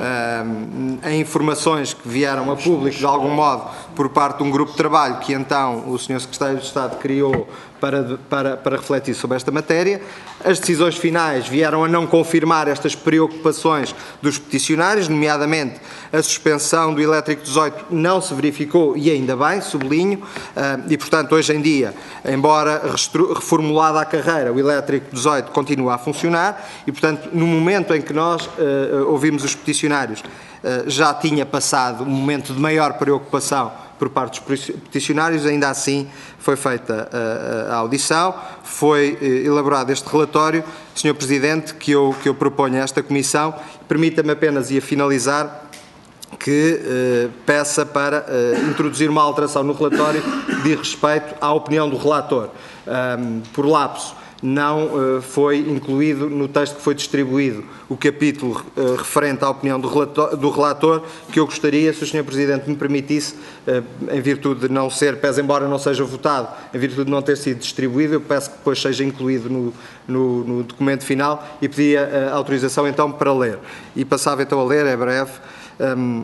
uh, em informações que vieram a público, de algum modo, por parte de um grupo de trabalho que então o senhor Secretário de Estado criou para, para, para refletir sobre esta matéria. As decisões finais vieram a não confirmar estas preocupações dos peticionários, nomeadamente a suspensão do elétrico dezoito não se verificou, e ainda bem, sublinho, e portanto hoje em dia, embora reformulada a carreira, o elétrico dezoito continua a funcionar e portanto no momento em que nós uh, ouvimos os peticionários uh, já tinha passado um momento de maior preocupação por parte dos peticionários, ainda assim foi feita a, a audição, foi eh, elaborado este relatório, senhor Presidente, que eu, que eu proponho a esta Comissão. Permita-me apenas, e a finalizar, que eh, peça para eh, introduzir uma alteração no relatório que diz respeito à opinião do relator. Um, por lapso, não uh, foi incluído no texto que foi distribuído o capítulo uh, referente à opinião do relator, do relator, que eu gostaria, se o senhor Presidente me permitisse, uh, em virtude de não ser, pese embora não seja votado, em virtude de não ter sido distribuído, eu peço que depois seja incluído no, no, no documento final e pedia uh, autorização então para ler. E passava então a ler, é breve. Um,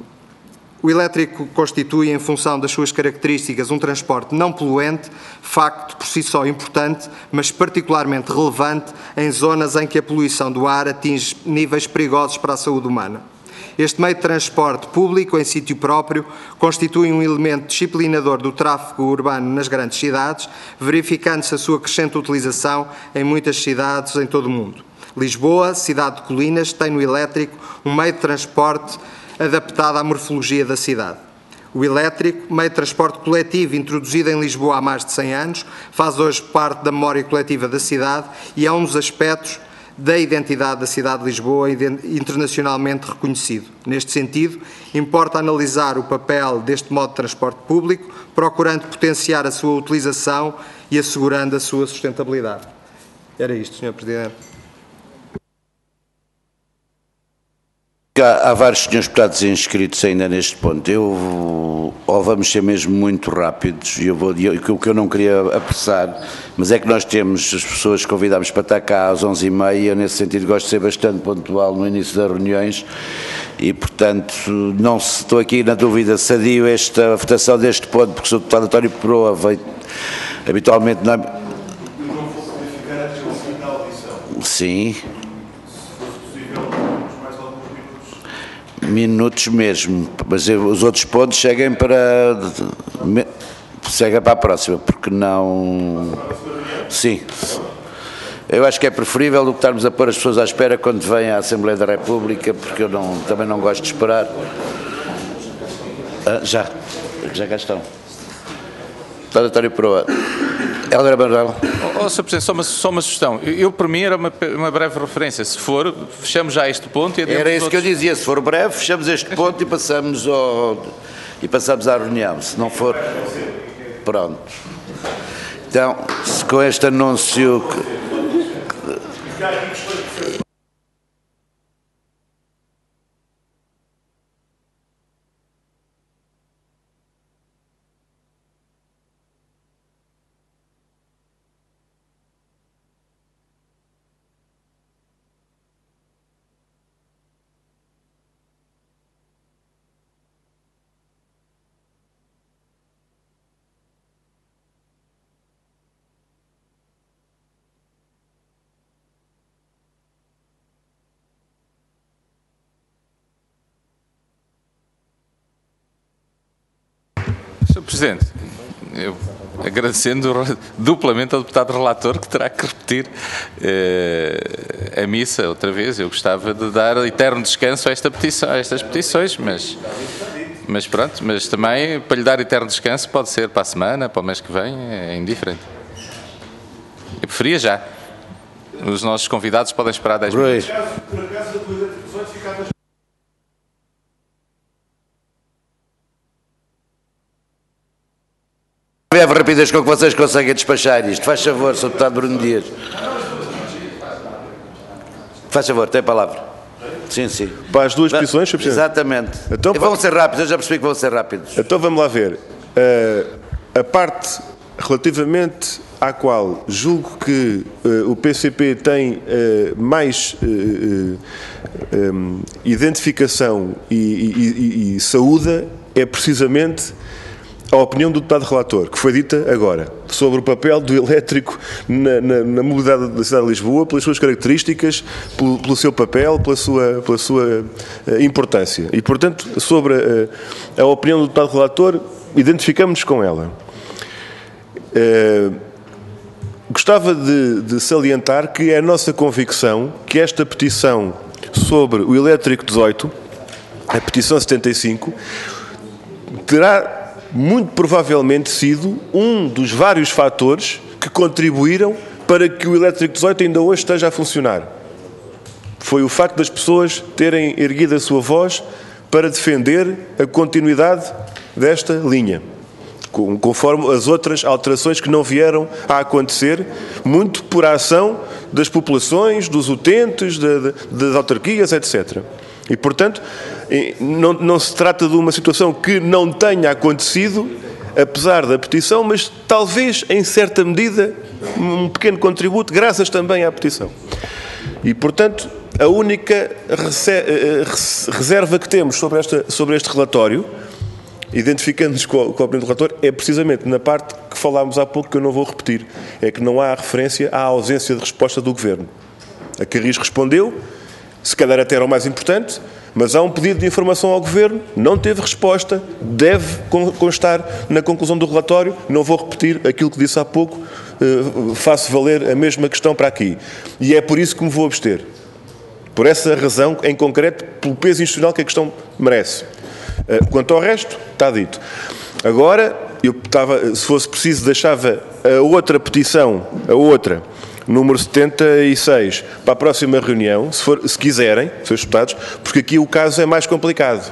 O elétrico constitui, em função das suas características, um transporte não poluente, facto por si só importante, mas particularmente relevante em zonas em que a poluição do ar atinge níveis perigosos para a saúde humana. Este meio de transporte público, em sítio próprio, constitui um elemento disciplinador do tráfego urbano nas grandes cidades, verificando-se a sua crescente utilização em muitas cidades em todo o mundo. Lisboa, cidade de colinas, tem no elétrico um meio de transporte adaptada à morfologia da cidade. O elétrico, meio de transporte coletivo introduzido em Lisboa há mais de cem anos, faz hoje parte da memória coletiva da cidade e é um dos aspectos da identidade da cidade de Lisboa internacionalmente reconhecido. Neste sentido, importa analisar o papel deste modo de transporte público, procurando potenciar a sua utilização e assegurando a sua sustentabilidade. Era isto, senhor Presidente. Há, há vários senhores deputados inscritos ainda neste ponto. Eu, ou vamos ser mesmo muito rápidos, e eu vou, o que eu não queria apressar, mas é que nós temos as pessoas que convidámos para estar cá às onze e meia, nesse sentido gosto de ser bastante pontual no início das reuniões, e portanto não estou aqui na dúvida se adio esta votação deste ponto, porque o senhor deputado António Proa veio habitualmente na... Sim. Minutos mesmo, mas os outros pontos seguem para seguem para a próxima, porque não... Sim, eu acho que é preferível do que estarmos a pôr as pessoas à espera quando vem à Assembleia da República, porque eu não, também não gosto de esperar. Ah, já, já cá estão. Doutor António Proa. Helder Manuel. Oh, senhor Presidente, só uma, só uma sugestão. Eu, eu, para mim, era uma, uma breve referência. Se for, fechamos já este ponto. E era isso outros... que eu dizia. Se for breve, fechamos este ponto e passamos, ao, e passamos à reunião. Se não for... Pronto. Então, se com este anúncio... senhor Presidente, eu agradecendo duplamente ao deputado relator que terá que repetir eh, a missa outra vez. Eu gostava de dar eterno descanso a, esta petição, a estas petições, mas, mas pronto, mas também para lhe dar eterno descanso pode ser para a semana, para o mês que vem, é indiferente. Eu preferia já. Os nossos convidados podem esperar dez minutos. Breve rapidez com que vocês conseguem despachar isto. Faz favor, senhor deputado Bruno Dias. Faz favor, tem a palavra. Sim, sim. Para as duas petições, senhor Presidente? Exatamente. Então, e vão ser rápidos, eu já percebi que vão ser rápidos. Então vamos lá ver. Uh, a parte relativamente à qual julgo que uh, o P C P tem uh, mais uh, uh, um, identificação e, e, e, e saúde é precisamente a opinião do deputado relator, que foi dita agora, sobre o papel do elétrico na, na, na mobilidade da cidade de Lisboa, pelas suas características, pelo, pelo seu papel, pela sua, pela sua uh, importância. E, portanto, sobre uh, a opinião do deputado relator, identificamos-nos com ela. Uh, gostava de, de salientar que é a nossa convicção que esta petição sobre o elétrico dezoito, a petição setenta e cinco, terá muito provavelmente sido um dos vários fatores que contribuíram para que o elétrico dezoito ainda hoje esteja a funcionar. Foi o facto das pessoas terem erguido a sua voz para defender a continuidade desta linha, conforme as outras alterações que não vieram a acontecer, muito por ação das populações, dos utentes, de, de, das autarquias, etcétera. E, portanto, não, não se trata de uma situação que não tenha acontecido, apesar da petição, mas talvez, em certa medida, um pequeno contributo, graças também à petição. E, portanto, a única reserva que temos sobre, esta, sobre este relatório, identificando-nos com a opinião do relator, é precisamente na parte que falámos há pouco, que eu não vou repetir, é que não há referência à ausência de resposta do Governo. A Carris respondeu, se calhar até era o mais importante, mas há um pedido de informação ao Governo, não teve resposta, deve constar na conclusão do relatório, não vou repetir aquilo que disse há pouco, faço valer a mesma questão para aqui. E é por isso que me vou abster. Por essa razão, em concreto, pelo peso institucional que a questão merece. Quanto ao resto, está dito. Agora, eu estava, se fosse preciso, deixava a outra petição, a outra, número setenta e seis, para a próxima reunião, se, for, se quiserem, senhores deputados, porque aqui o caso é mais complicado.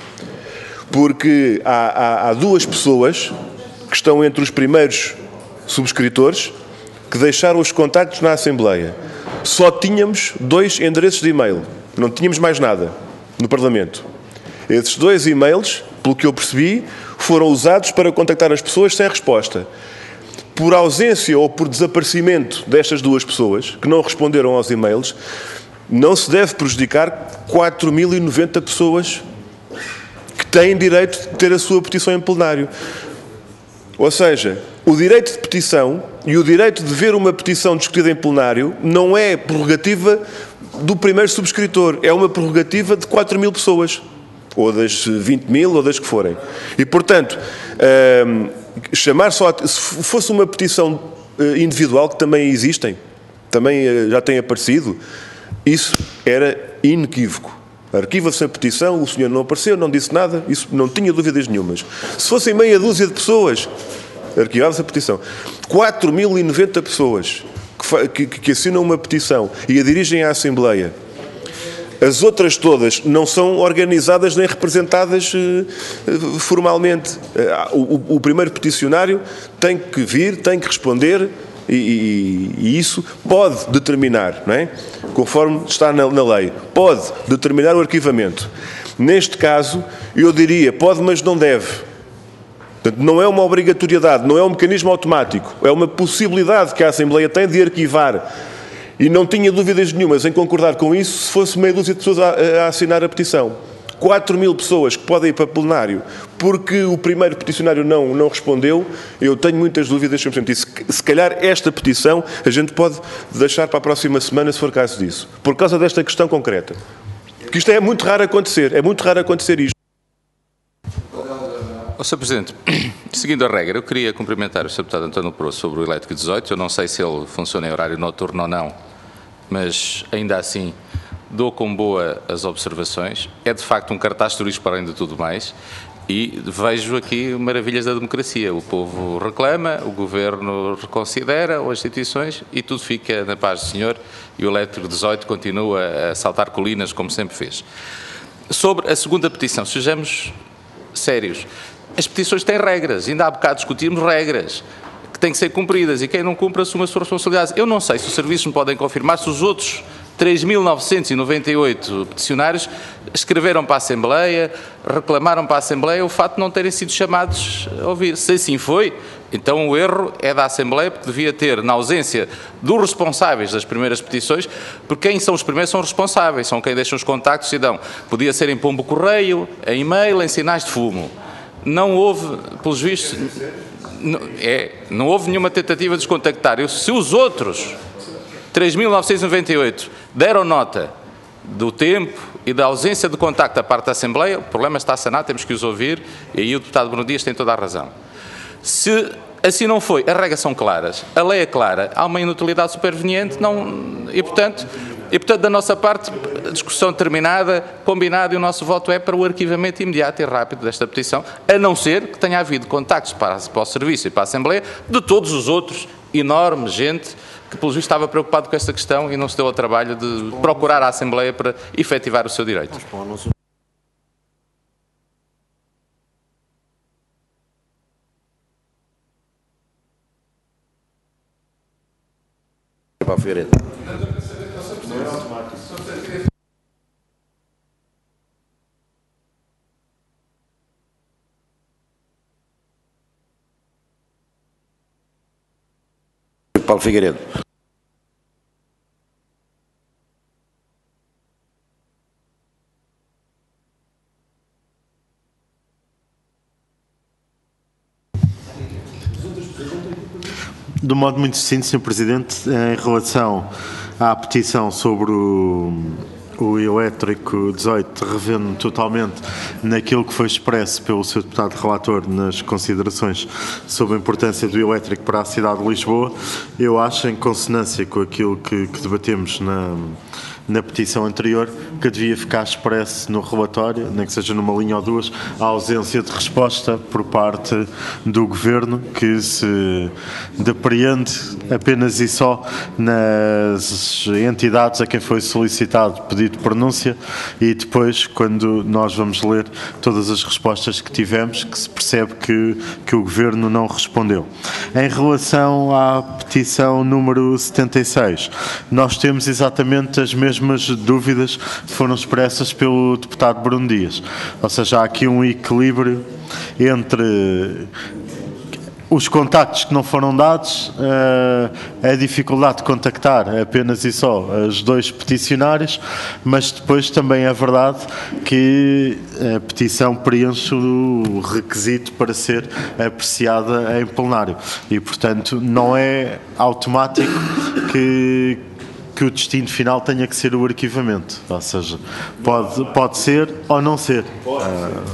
Porque há, há, há duas pessoas que estão entre os primeiros subscritores que deixaram os contactos na Assembleia. Só tínhamos dois endereços de e-mail, não tínhamos mais nada no Parlamento. Esses dois e-mails, pelo que eu percebi, foram usados para contactar as pessoas sem resposta. Por ausência ou por desaparecimento destas duas pessoas, que não responderam aos e-mails, não se deve prejudicar quatro mil e noventa pessoas que têm direito de ter a sua petição em plenário. Ou seja, o direito de petição e o direito de ver uma petição discutida em plenário não é prerrogativa do primeiro subscritor, é uma prerrogativa de quatro mil pessoas, ou das vinte mil, ou das que forem. E, portanto, hum, chamar só, se fosse uma petição individual, que também existem, também já têm aparecido, isso era inequívoco. Arquiva-se a petição, o senhor não apareceu, não disse nada, isso não tinha dúvidas nenhumas. Se fossem meia dúzia de pessoas, arquivava-se a petição. quatro mil e noventa pessoas que, que, que assinam uma petição e a dirigem à Assembleia. As outras todas não são organizadas nem representadas uh, formalmente. Uh, o, o primeiro peticionário tem que vir, tem que responder e, e, e isso pode determinar, não é? Conforme está na, na lei, pode determinar o arquivamento. Neste caso, eu diria pode, mas não deve. Portanto, não é uma obrigatoriedade, não é um mecanismo automático, é uma possibilidade que a Assembleia tem de arquivar. E não tinha dúvidas nenhumas em concordar com isso se fosse meia dúzia de pessoas a, a assinar a petição. quatro mil pessoas que podem ir para plenário porque o primeiro peticionário não, não respondeu, eu tenho muitas dúvidas sobre isso. Se calhar esta petição a gente pode deixar para a próxima semana, se for caso disso. Por causa desta questão concreta. Porque isto é muito raro acontecer, é muito raro acontecer isto. Oh, senhor Presidente, seguindo a regra, eu queria cumprimentar o senhor Deputado António Proust sobre o elétrico dezoito. Eu não sei se ele funciona em horário noturno ou não, mas ainda assim dou com boa as observações. É de facto um cartaz turístico para além de tudo mais e vejo aqui maravilhas da democracia. O povo reclama, o Governo reconsidera, as instituições e tudo fica na paz do Senhor e o elétrico dezoito continua a saltar colinas como sempre fez. Sobre a segunda petição, sejamos sérios. As petições têm regras, ainda há bocado discutimos regras que têm que ser cumpridas e quem não cumpre assume as suas responsabilidades. Eu não sei se os serviços me podem confirmar se os outros três mil novecentos e noventa e oito peticionários escreveram para a Assembleia, reclamaram para a Assembleia o facto de não terem sido chamados a ouvir. Se assim foi, então o erro é da Assembleia, porque devia ter, na ausência dos responsáveis das primeiras petições, porque quem são os primeiros são os responsáveis, são quem deixa os contactos e dão. Podia ser em pombo correio, em e-mail, em sinais de fumo. Não houve, pelos vistos, não, é, não houve nenhuma tentativa de os contactar. Eu, se os outros três mil novecentos e noventa e oito deram nota do tempo e da ausência de contacto da parte da Assembleia, o problema está sanado, temos que os ouvir, e aí o deputado Bruno Dias tem toda a razão. Se assim não foi, as regras são claras, a lei é clara, há uma inutilidade superveniente, não, e, portanto, e portanto, da nossa parte, a discussão terminada, combinado, e o nosso voto é para o arquivamento imediato e rápido desta petição, a não ser que tenha havido contactos para, para o Serviço e para a Assembleia de todos os outros, enorme gente, que pelo visto estava preocupado com esta questão e não se deu ao trabalho de procurar a Assembleia para efetivar o seu direito. Para o Figueiredo. Paulo Figueiredo. De um modo muito sucinto, senhor Presidente, em relação à petição sobre o, o elétrico dezoito, revendo totalmente naquilo que foi expresso pelo senhor deputado relator nas considerações sobre a importância do elétrico para a cidade de Lisboa, eu acho, em consonância com aquilo que, que debatemos na, na petição anterior, que devia ficar expresso no relatório, nem que seja numa linha ou duas, a ausência de resposta por parte do Governo, que se depreende apenas e só nas entidades a quem foi solicitado pedido de pronúncia, e depois, quando nós vamos ler todas as respostas que tivemos, que se percebe que, que o Governo não respondeu. Em relação à petição número setenta e seis, nós temos exatamente as mesmas dúvidas que foram expressas pelo deputado Bruno Dias. Ou seja, há aqui um equilíbrio entre os contactos que não foram dados, a dificuldade de contactar apenas e só os dois peticionários, mas depois também é verdade que a petição preenche o requisito para ser apreciada em plenário e, portanto, não é automático que que o destino final tenha que ser o arquivamento, ou seja, pode, pode ser ou não ser. Uh...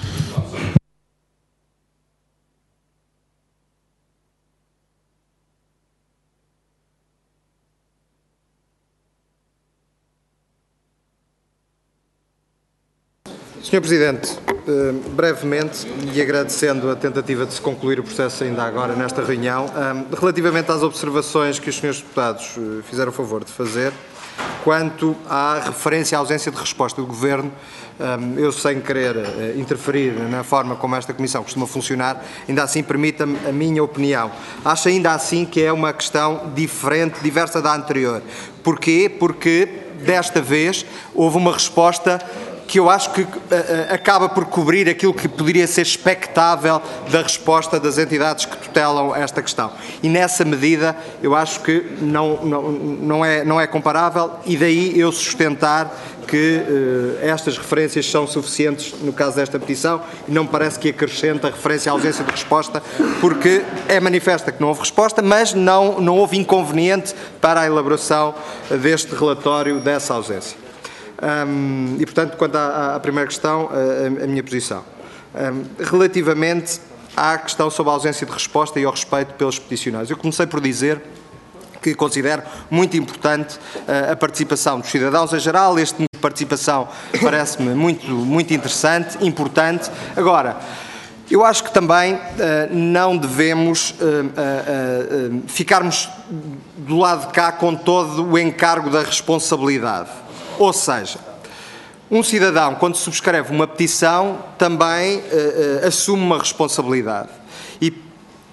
senhor Presidente, brevemente, e agradecendo a tentativa de se concluir o processo ainda agora nesta reunião, relativamente às observações que os senhores deputados fizeram o favor de fazer, quanto à referência à ausência de resposta do Governo, eu, sem querer interferir na forma como esta Comissão costuma funcionar, ainda assim permita-me a minha opinião. Acho ainda assim que é uma questão diferente, diversa da anterior. Porquê? Porque, desta vez, houve uma resposta que eu acho que uh, acaba por cobrir aquilo que poderia ser expectável da resposta das entidades que tutelam esta questão. E nessa medida eu acho que não, não, não, é, não é comparável, e daí eu sustentar que uh, estas referências são suficientes no caso desta petição, e não me parece que acrescenta a referência à ausência de resposta, porque é manifesta que não houve resposta, mas não, não houve inconveniente para a elaboração deste relatório dessa ausência. Um, e, portanto, quanto à, à primeira questão, a, a minha posição. Um, relativamente à questão sobre a ausência de resposta e ao respeito pelos peticionários, eu comecei por dizer que considero muito importante uh, a participação dos cidadãos em geral. Este tipo de participação parece-me muito, muito interessante, importante. Agora, eu acho que também uh, não devemos uh, uh, uh, ficarmos do lado de cá com todo o encargo da responsabilidade. Ou seja, um cidadão, quando subscreve uma petição, também uh, uh, assume uma responsabilidade. E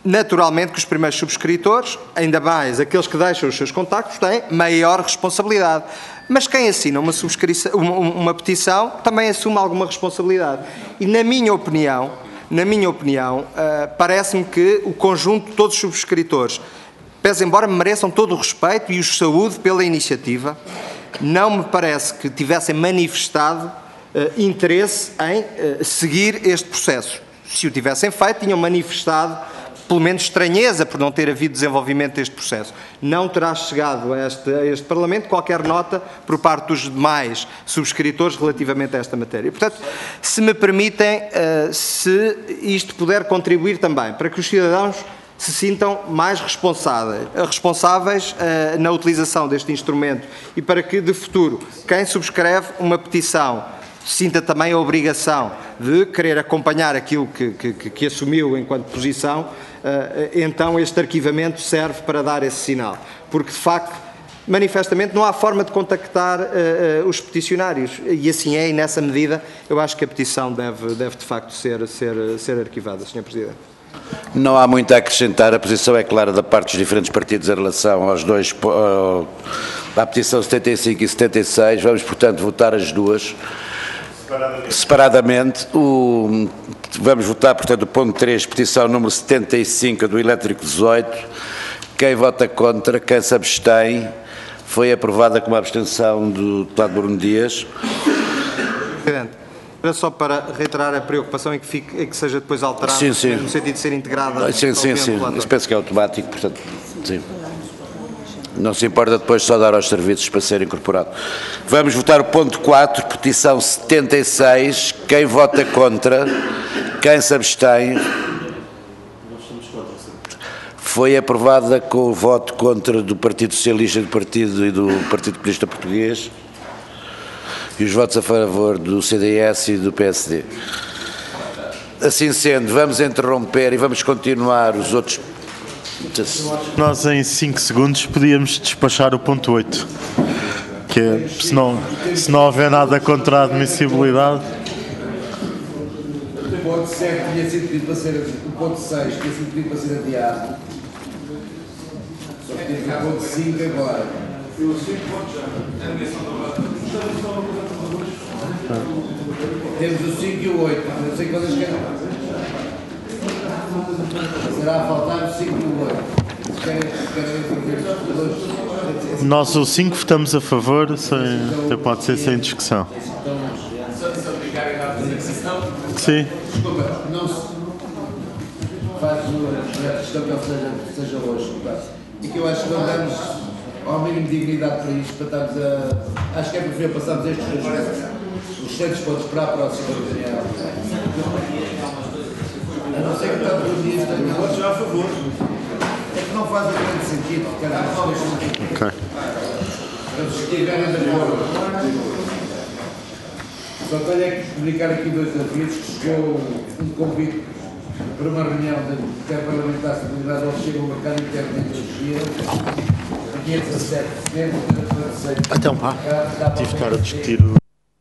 naturalmente que os primeiros subscritores, ainda mais aqueles que deixam os seus contactos, têm maior responsabilidade. Mas quem assina uma, subscrição, uma, uma petição também assume alguma responsabilidade. E na minha opinião, na minha opinião, uh, parece-me que o conjunto de todos os subscritores, pese embora mereçam todo o respeito e os saúde pela iniciativa, não me parece que tivessem manifestado uh, interesse em uh, seguir este processo. Se o tivessem feito, tinham manifestado pelo menos estranheza por não ter havido desenvolvimento deste processo. Não terá chegado a este, a este Parlamento qualquer nota por parte dos demais subscritores relativamente a esta matéria. Portanto, se me permitem, uh, se isto puder contribuir também para que os cidadãos se sintam mais responsáveis, responsáveis uh, na utilização deste instrumento e para que, de futuro, quem subscreve uma petição sinta também a obrigação de querer acompanhar aquilo que, que, que assumiu enquanto posição, uh, então este arquivamento serve para dar esse sinal. Porque, de facto, manifestamente não há forma de contactar uh, uh, os peticionários. E assim é, e nessa medida, eu acho que a petição deve, deve de facto, ser, ser, ser arquivada, senhor Presidente. Não há muito a acrescentar, a posição é clara da parte dos diferentes partidos em relação aos dois, uh, à petição setenta e cinco e setenta e seis. Vamos, portanto, votar as duas. Separadamente. Separadamente o, vamos votar, portanto, o ponto três, petição número setenta e cinco do Elétrico dezoito. Quem vota contra, quem se abstém, foi aprovada com uma abstenção do deputado Bruno Dias. Presidente, era só para reiterar a preocupação em que, fique, em que seja depois alterado, sim, sim. no sentido de ser integrada. Sim, sim, sim. Isso penso que é automático, portanto, sim. Não se importa depois só dar aos serviços para ser incorporado. Vamos votar o ponto quatro, petição setenta e seis. Quem vota contra? Quem se abstém? Foi aprovada com o voto contra do Partido Socialista do Partido e do Partido Comunista Português e os votos a favor do C D S e do P S D. Assim sendo, vamos interromper e vamos continuar os outros. Nós em cinco segundos podíamos despachar o ponto oito, que é, se não, se não houver nada contra a admissibilidade. O ponto sete tinha sido pedido para ser, o ponto seis tinha sido pedido para ser adiado. Só que temos o ponto cinco agora. Temos o cinco e o oito, não sei quantas querem. Será a faltar o cinco e o oito. Nós o cinco votamos a favor, sem, até pode ser sem discussão. Sim. Desculpa, não se faz a questão que ele seja, seja hoje. E que eu acho que não damos ao mínimo de dignidade para isto, para estarmos a. Acho que é preferível passarmos estes os restantes pontos para a próxima reunião. A não ser que está por dias também. Votos já a favor. É que não faz o grande sentido, cada um sentido. Ok. Então, se estiverem de acordo. Só tenho é que comunicar aqui dois avisos, que chegou um convite para uma reunião da Interparlamentar de Seguridade ao Chega ao Mercado Interno de Energia, dia dezassete de setembro de dois mil e dezesseis. Então, pá, tive de estar a discutir o.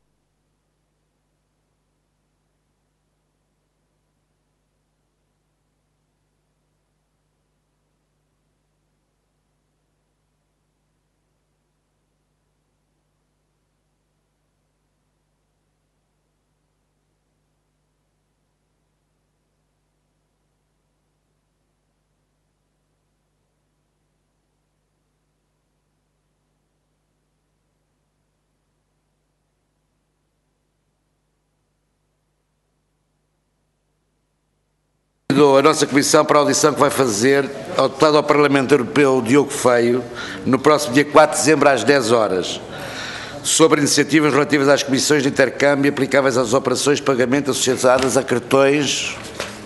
A nossa Comissão para a audição que vai fazer ao deputado ao Parlamento Europeu Diogo Feio no próximo dia quatro de dezembro às dez horas sobre iniciativas relativas às comissões de intercâmbio aplicáveis às operações de pagamento associadas a cartões.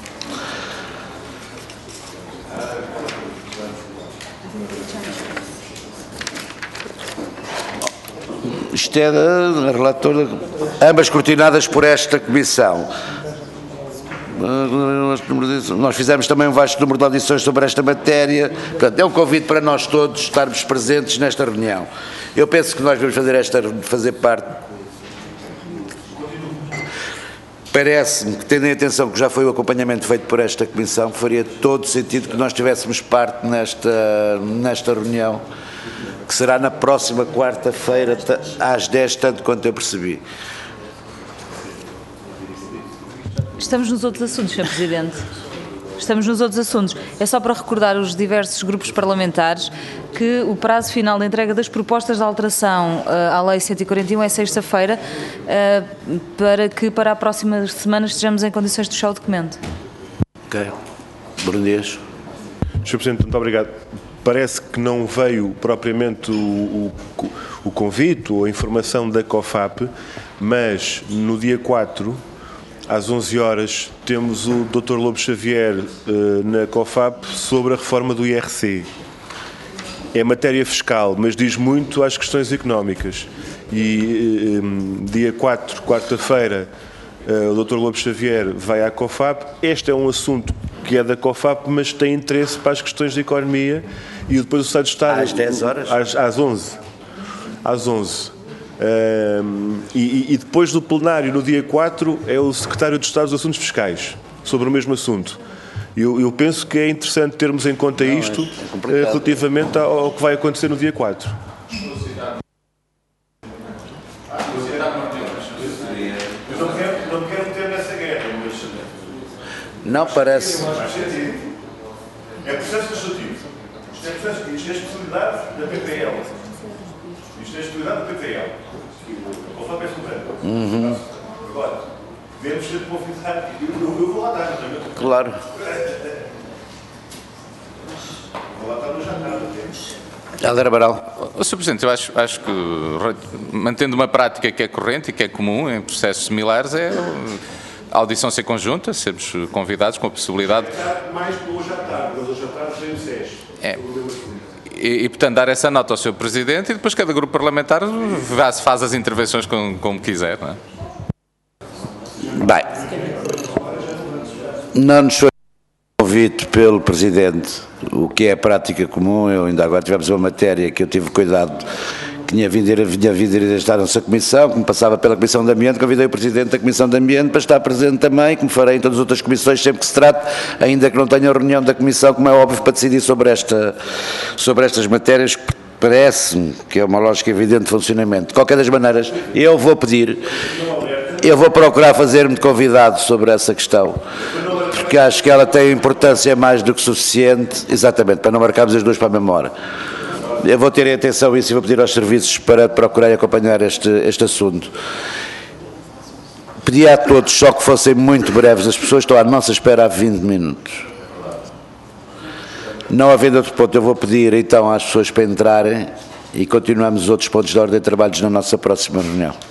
Isto é da relatora, ambas escrutinadas por esta Comissão. Nós fizemos também um vasto número de audições sobre esta matéria. Portanto, é um convite para nós todos estarmos presentes nesta reunião. Eu penso que nós vamos fazer, esta, fazer parte. parece-me que, tendo em atenção que já foi o acompanhamento feito por esta Comissão, faria todo sentido que nós tivéssemos parte nesta, nesta reunião, que será na próxima quarta-feira, às dez, tanto quanto eu percebi. Estamos nos outros assuntos, senhor Presidente. Estamos nos outros assuntos. É só para recordar os diversos grupos parlamentares que o prazo final de entrega das propostas de alteração uh, à Lei cento e quarenta e um é sexta-feira, uh, para que para a próxima semana estejamos em condições de fechar o documento. Ok. Bruno Dias. senhor Presidente, muito obrigado. Parece que não veio propriamente o, o, o convite ou a informação da COFAP, mas no dia quatro, às onze horas, temos o doutor Lobo Xavier uh, na COFAP sobre a reforma do I R C. É matéria fiscal, mas diz muito às questões económicas. E um, dia quatro, quarta-feira, uh, o doutor Lobo Xavier vai à COFAP. Este é um assunto que é da COFAP, mas tem interesse para as questões de economia, e depois o Estado de Estado... Às dez horas? Às, às onze. Às onze. Um, e, e depois do plenário, no dia quatro, é o Secretário de Estado dos Assuntos Fiscais, sobre o mesmo assunto. Eu, eu penso que é interessante termos em conta não, isto é, é relativamente ao, ao que vai acontecer no dia quatro. Eu não quero, não quero meter nessa guerra, mas... Não parece. É processo legislativo. Isto é processo, isto é especialidade da P P L. Isto é especialidade da P P L. Ou só peço um uhum. Agora, devemos ser convidados. Eu, eu vou lá estar, não é? Claro. Vou lá estar no jantar. Helder Amaral. senhor Presidente, eu acho, acho que, mantendo uma prática que é corrente e que é comum em processos similares, é a audição ser conjunta, sermos convidados com a possibilidade... Mais que hoje à tarde, hoje à tarde já o SES. É. E, e, portanto, dar essa nota ao senhor Presidente, e depois cada grupo parlamentar faz as intervenções como, como quiser, não é? Bem, não nos foi convite pelo Presidente, o que é prática comum. Eu ainda agora tivemos uma matéria que eu tive cuidado, que tinha vindo a vir a estar nessa Comissão, que me passava pela Comissão de Ambiente, convidei o Presidente da Comissão de Ambiente para estar presente também, como farei em todas as outras comissões, sempre que se trate, ainda que não tenha reunião da Comissão, como é óbvio, para decidir sobre, esta, sobre estas matérias, que parece-me que é uma lógica evidente de funcionamento. De qualquer das maneiras, eu vou pedir, eu vou procurar fazer-me de convidado sobre essa questão, porque acho que ela tem importância mais do que suficiente, exatamente, para não marcarmos as duas para a mesma hora. Eu vou ter em atenção isso e vou pedir aos serviços para procurar acompanhar este, este assunto. Pedi a todos só que fossem muito breves, as pessoas estão à nossa espera há vinte minutos. Não havendo outro ponto, eu vou pedir então às pessoas para entrarem e continuamos os outros pontos de ordem de trabalhos na nossa próxima reunião.